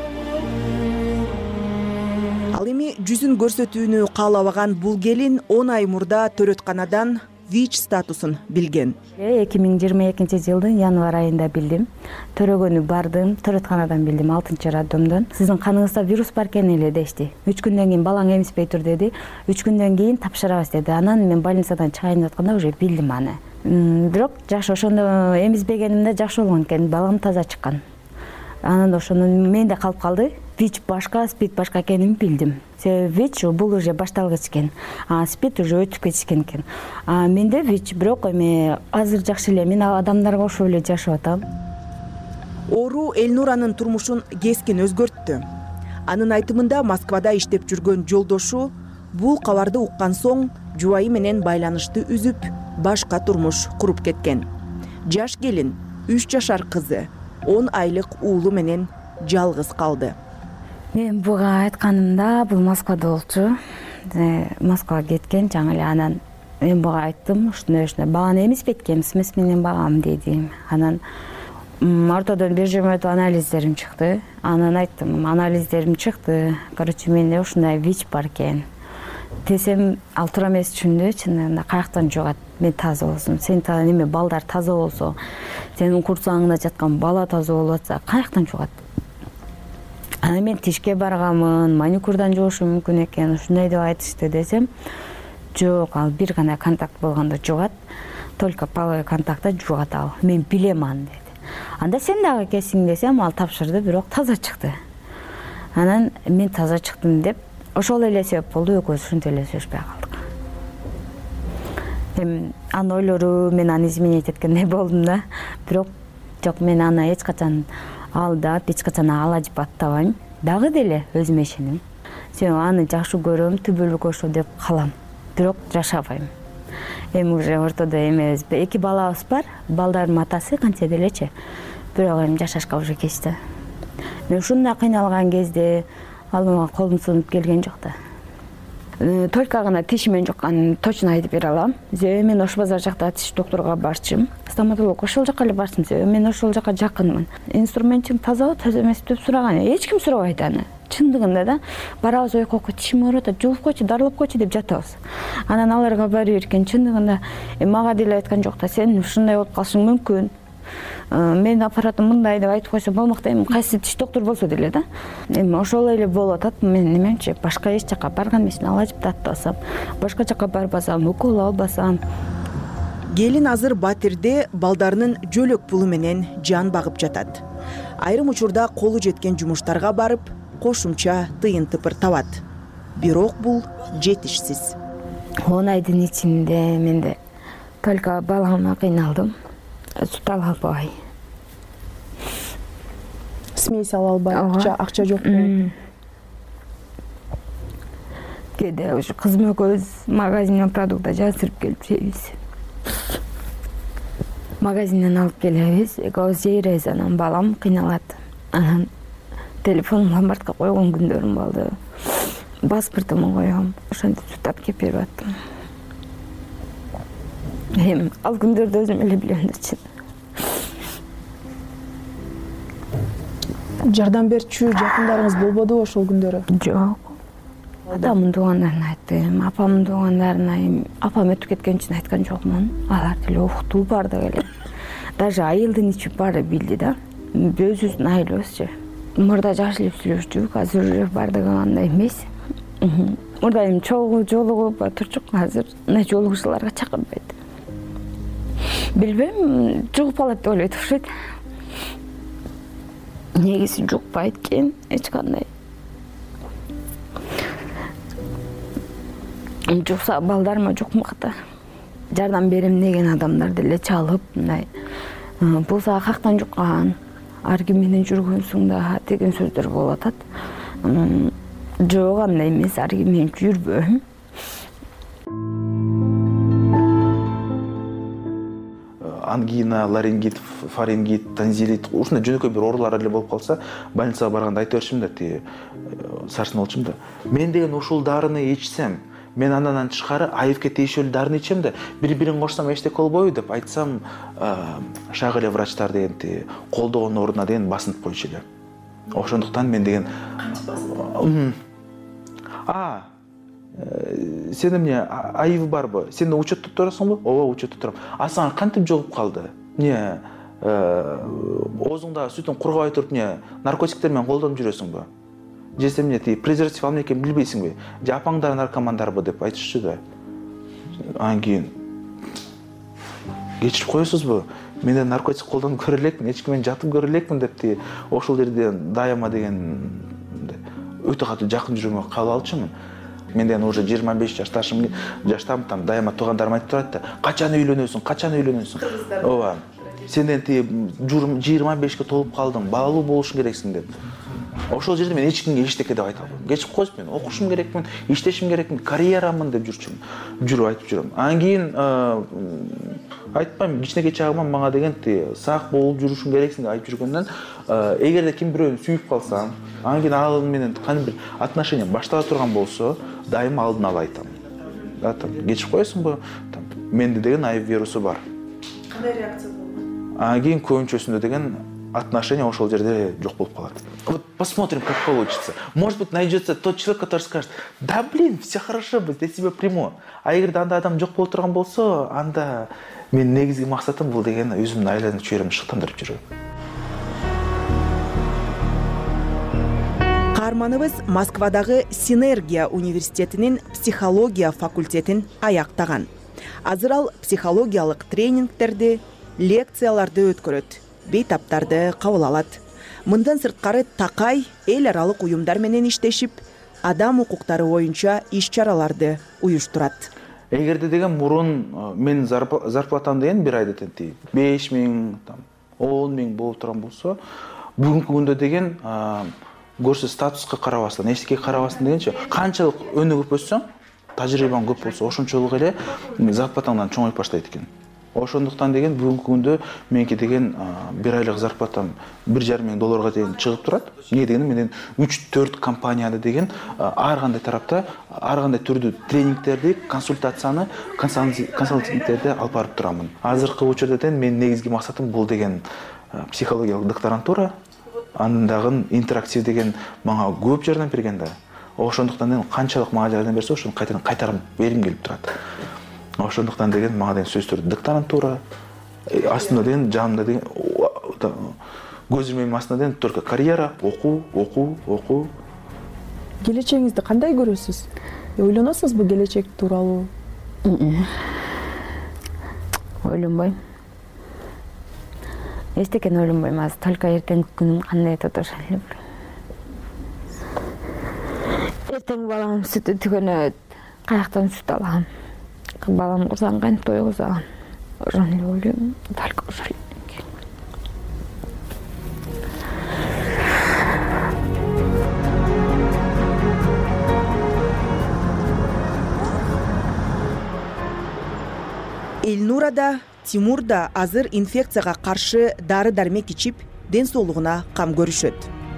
Ал эми жүзүн көрсөтүүнү каалабаган бул келин он ай мурда төрөтканадан ВИЧ статусун билген. эки миң жыйырма экинчи жылдын январь айында билдим. Төрөгөнү бардым, төрөтканадан билдим, алтынчы роддомдон. Сиздин каныңызда вирус бар экен эле дешти. үч күндөн кийин балаң эмиспей тур деди. үч күндөн кийин тапшырабыз деди. Анан мен больницадан чыгайын деп атканда уже билдим аны. Бирок жакшы, ошондо эмизбегенимде жакшы болгон экен, балам таза чыккан. Анан ошондо менде калып калды. ВИЧ башка, СПИД башка экенин билдим. Себеби ВИЧ бул уже башталгыч экен, а СПИД уже өтүп кетишкен экен. А менде ВИЧ, бирок эми азыр жакшы эле, мен адамдарга окшоп эле жашап атам. Оору Элнуранын турмушун кескин өзгөрттү. Анын айтымында Москвада иштеп жүргөн жолдошу бул кабарды уккан соң жубайы менен байланышты үзүп, башка турмуш куруп кеткен. Жаш келин, үч жашар кызы, он айлык уулу менен жалгыз калды. Мен буга айтканымда бул Москвада болчу. Москвага кеткен жаңы эле. Анан мен буга айттым, ушундай ушундай баганы эмиспейт экенбиз, эмес менен багам деди. Анан ортодон бир жыйырма өтүп анализдерим чыкты. Анан айттым, анализдерим чыкты. Короче, менде ушундай ВИЧ бар экен. Десем, ал туура эмес түшүндү, чынында каяктан жугат? Мен таза болсом, сен таза неме, балдар таза болсо, сенин курсагыңда жаткан бала таза болуп атса, каяктан жугат? Анан мен тишке барганмын, маникюрдан жугушу мүмкүн экен, ушундай деп айтышты десем, жок, ал бир гана контакт болгондо жугат, только половой контактта жугат ал. Мен билем аны деди. Анда сен дагы келсиң десем, ал тапшырды, бирок таза чыкты. Анан мен таза чыктым деп, ошол эле себеп болду, экөөбүз ушинтип эле сүйлөшпөй калдык. Эми анын ойлору, мен аны изменить эткендей болдум да, бирок жок, мен аны эч качан алдап, эч качан алажып аттабайм. Дагы деле өзүмө ишенем. Себеби аны жакшы көрөм, түбөлүк ошо деп калам, бирок жашабайм. Эми уже ортодо эмебиз, эки балабыз бар, балдардын атасы кантсе делечи, бирок эми жашашка уже кечти. Мен ушундай кыйналган кезде ал мага колун сунуп келген жок да. Только гана тишимен жукканын точно айтып бере алам. Себеби мен Ош базар жакта тиш докторуна барчым. Стоматолог ошол жака эле барчым, себеби мен ошол жака жакынмын. Инструментиң тазабы, таза эмеспи деп сураган. Эч ким сурабайт аны. Чындыгында да барабыз, ой койко тишим ооруп атат, жуулуп койчу, дарылап койчу деп жатабыз. Анан аларга бара берген чындыгында мага деле айткан жок да, сен ушундай болуп калышың мүмкүн. Мен аппаратым мындай деп айтып койсо болмок да, эми кайсы тиш доктор болсо деле да. Эми ошол эле болуп атат. Мен немемчи башка эч жака барган эмесмин, алажып таттасам, башка жака барбасам, укол албасам. Келин азыр Батирде балдарынын жөлөк пулу менен жан багып жатат. Айрым учурда колу жеткен жумуштарга барып, кошумча тыйын тыпыр табат. Бирок бул жетишсиз. он айдын ичинде менде только балама кыйналдым. Сут ала албай. Смесь ала албай, акча, акча жок болуп. Кээде ушу кызым экөөбүз магазинден продукт жасырып келип жейбиз. Магазинден алып келебиз, экөөбүз жейбиз, анан балам кыйналат. Анан телефонумду ломбардка койгон күндөрүм болду. Паспортумду коём, ошентип сутап кеп берип аттым. Эми ал күндөрдү өзүм эле билем да чын. Жардам берчү жакындарыңыз болбодубу ошол күндөрү? Жок. Атамдын туугандарына айттым, апамдын туугандарына, апам өтүп кеткен үчүн айткан жокмун. Алар деле укту, бардык эле. Даже айылдын ичи баары билди да. Өзүбүздүн айылыбызчы. Мурда жакшы эле сүйлөштүк, азыр уже бардыгы андай эмес. Мурда эми чогуу жолугуп турчук, азыр мына жолугушууларга чакырбайт. Билбейм, жугуп алат деп ойлойт окшойт. Негизи жукпайт экен, эч кандай. Жукса балдарыма жукмакта. Жардам берем деген адамдар деле чалып, мындай бул сага кактан жуккан, ар ким менен жүргөнсүң да деген сөздөр болуп атат. Жок, андай эмес, ар ким менен жүрбөйм. Ангина, ларингит, фарингит, танзилит, ушундай жөнөкөй бир оорулар эле болуп калса, больницага барганда айта берчүм да, тиги сарсын болчум да. Мен деген ушул дарыны ичсем, мен андан тышкары айыпке тийишелүү дарыны ичем да, бири-бирин кошсам эчтеке болбойбу деп айтсам, шак эле врачтар деген тиги колдогон ордуна деген басынып койчу эле. Ошондуктан мен деген а сен эмне айыбы барбы? Сен учетто турасыңбы? Ооба, учетто турам. А сага кантип жолуп калды? Не оозуңда сүтүң кургабай туруп не наркотиктер менен колдонуп жүрөсүңбү? Же сен эмне тиги презерватив алам экенин билбейсиңби? Же апаңдар наркомандарбы деп айтышчу да. Анан кийин кечирип коесузбу? Мен да наркотик колдонуп көрө элекмин, эч ким менен жатып көрө элекмин деп тиги ошол жерден дайыма деген өтө катуу жакын жүрүүмө кабыл алчумун. Мен деген уже жыйырма беш жашташым, жаштамын, там дайыма туугандарым айтып турат да, качан үйлөнөсүң, качан үйлөнөсүң? Ооба. Сенден тиги жыйырма бешке толуп калдың, балалуу болушуң керексиң деп. Ошол жерде мен эч кимге эчтеке деп айта албайм. Кечип коесуз, мен окушум керекмин, иштешим керекмин, карьерамын деп жүрчүмүн. Жүрүп айтып жүрөм. Анан кийин айтпайм, кичинекей чагыман мага деген тиги сак болуп жүрүшүң керексиң деп айтып жүргөндөн, эгерде ким бирөөнү сүйүп калсам, анан кийин ал менен кандай бир отношения баштала турган болсо, дайыма алдын ала айтам. Да, там кечип коесуңбу? Там менде деген айып вирусу бар. Кандай реакция болгон? Анан кийин көбүнчөсүндө деген отношения ошол жерде жок болуп калат. Вот посмотрим, как получится. Может быть, найдется тот человек, который скажет: "Да блин, все хорошо, я тебя приму". А эгерде анда адам жок болуп турган болсо, анда мен негизги максатым бул деген өзүмдүн айланып чөйрөмдү шыктандырып жүрүү. каарманыбыз Москвадагы Синергия университетинин психология факультетин аяктаган. Азыр ал психологиялык тренингтерди, лекцияларды өткөрөт, бейтаптарды кабыл алат. Мындан сырткары такай эл аралык уюмдар менен иштешип, адам укуктары боюнча иш-чараларды уюштурат. Эгерде деген мурун менин зарплатам деген бир айда тенти беш миң, он миң болуп турган болсо, бүгүнкү күндө деген көрсө статуска карабастан, эчтеке карабастан дегенчи, канчалык өнүгүп өссөң, тажрыйбаң көп болсо, ошончолук эле зарплатаңдан чоңоюп баштайт экен. Ошондуктан деген бүгүнкү күндө меники деген бир айлык зарплатам бир жарым миң долларга чейин чыгып турат. Эмне дегенде менен үч төрт компанияда деген ар кандай тарапта, ар кандай түрдүү тренингтерди, консультацияны, консалтингтерди алып барып турамын. Азыркы учурда деген менин негизги максатым бул деген психологиялык докторантура, анын дагы интерактив деген мага көп жардам берген да. Ошондуктан деген канчалык мага жардам берсе, ошону кайтадан кайтарып бергим келип турат. Ошондуктан деген мага деген сөзсүз түрдө докторантура, астында деген жанымда деген көз ирмемдин астында деген только карьера, окуу, окуу, окуу. Келечегиңизди кандай көрөсүз? Ойлоносузбу келечек тууралуу? Ойлонбойм. Эчтекени ойлонбойм азыр, только эртеңки күнүм кандай өтөт ошол эле. Эртең балам сүтү түгөнөт, каяктан сүт алам? Балам курсаң кантип тойгузам? Ошону эле ойлойм, только ошол эле. Эльнура да, Тимур да азыр инфекцияга каршы дары-дармек ичип, ден соолугуна кам көрүшөт.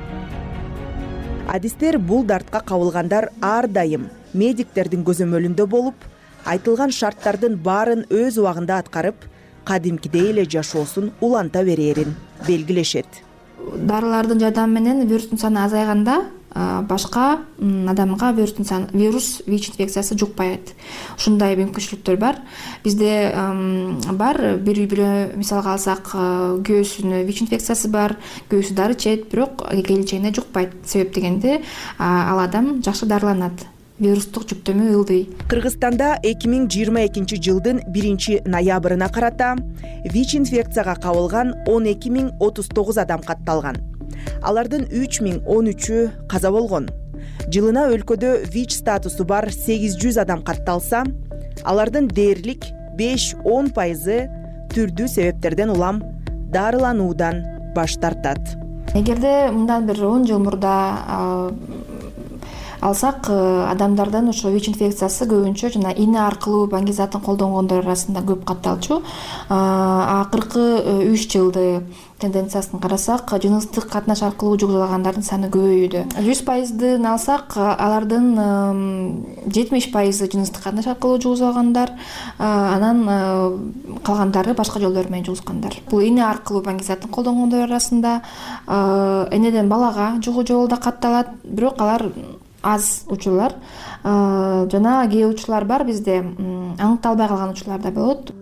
Адистер бул дартка кабылгандар ар дайым медиктердин көзөмөлүндө болуп, айтылган шарттардын баарын өз убагында аткарып, кадимкидей эле жашоосун уланта берээрин белгилешет. Дарылардын жардамы менен вирустун саны азайганда башка адамга вирустун саны, вирус ВИЧ инфекциясы жукпайт. Ушундай мүмкүнчүлүктөр бар. Бизде бар, бир-бирөө мисалга алсак, көөсүнө ВИЧ инфекциясы бар, көөсү дары ичет, бирок келечегинде жукпайт. Себеп дегенде ал адам жакшы дарыланат. Вирустук жүктөмө ылдый. Кыргызстанда эки миң жыйырма экинчи жылдын биринчи ноябрына карата ВИЧ инфекцияга кабылган он эки миң отуз тогуз адам катталган. Алардын үч миң он үчү каза болгон. Жылына өлкөдө ВИЧ статусу бар сегиз жүз адам катталса, алардын дээрлик беш он пайызы түрдүү себептерден улам дарылануудан баш тартат. Эгерде мындан бир он жыл мурда алсак, адамдардын ошо ВИЧ инфекциясы көбүнчө жана ийне аркылуу баңгизатын колдонгондор арасында көп катталчу. Акыркы үч жылды тенденциясын карасак, жыныстык катнаш аркылуу жугузулгандардын саны көбөйүүдө. жүз пайыздын алсак, алардын жетимиш пайызы жыныстык катнаш аркылуу жугузулгандар, анан калгандары башка жолдор менен жугузгандар. Бул ийне аркылуу баңгизатын колдонгондор арасында энеден балага жугуу жолу да катталат, бирок алар аз учурлар. Жана кээ учурлар бар бизде, аныкталбай калган учурлар да болот.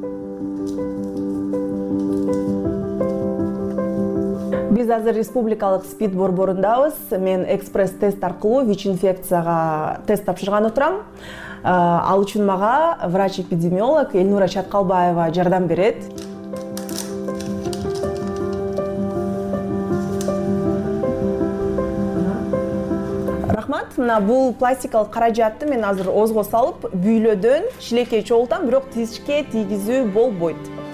Биз азыр республикалык СПИД борборундабыз. Мен экспресс-тест аркылуу ВИЧ инфекцияга тест тапшырган отурам. Ал үчүн мага врач-эпидемиолог Эльнура Чаткалбаева жардам берет. Рахмат. Мына бул пластикалык каражатты мен азыр озго салып, бүйлөдөн шилекей чогултам, бирок тишке тийгизүү болбойт.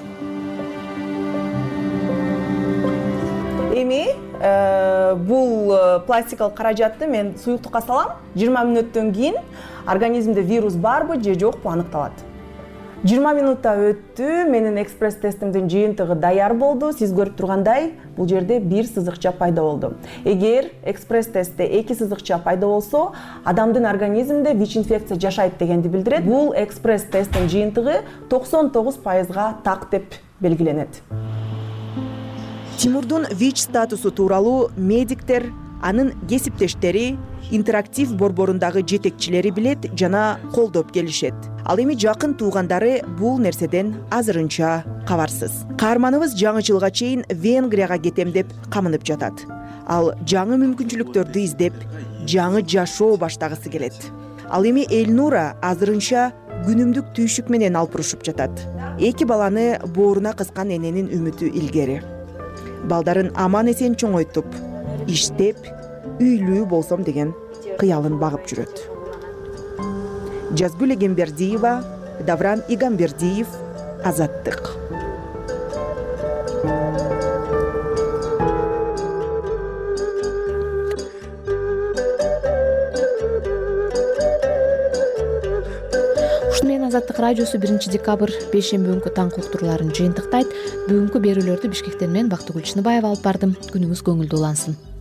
Эми бул пластикалык каражатты мен суюктукка салам. жыйырма мүнөттөн кийин организмде вирус барбы же жокпу аныкталат. жыйырма минутта өттү, менин экспресс-тестимдин жыйынтыгы даяр болду. Сиз көрүп тургандай, бул жерде бир сызыкча пайда болду. Эгер экспресс-тестте эки сызыкча пайда болсо, адамдын организминде ВИЧ инфекция жашайт дегенди билдирет. Бул экспресс-тесттин жыйынтыгы токсон тогуз пайызга так деп белгиленет. Тимурдун ВИЧ статусу тууралуу медиктер, анын кесиптештери, интерактив борборундагы жетекчилери билет жана колдоп келишет. Ал эми жакын туугандары бул нерседен азырынча кабарсыз. Каарманыбыз жаңы жылга чейин Венгрияга кетем деп камынып жатат. ал жаңы мүмкүнчүлүктөрдү издеп жаңы жашоо баштагысы келет. Ал эми Элнура азырынча күнүмдүк түйшүк менен алпурушуп жатат. Эки баланы бооруна кыскан эненин үмүтү илгери. Балдарын аман эсен чоңойтуп, иштеп, үйлүү болсом деген кыялын багып жүрөт. Жазгүл Эгембердиева, Давран Игамбердиев, Азаттык. Азаттык радиосу биринчи декабрь бейшемби күнкү таңкы уктурууларын жыйынтыктайт. Бүгүнкү берүүлөрдү Бишкектен мен Бактыгүл Чыныбаева алып бардым. Күнүңүз көңүлдүү улансын.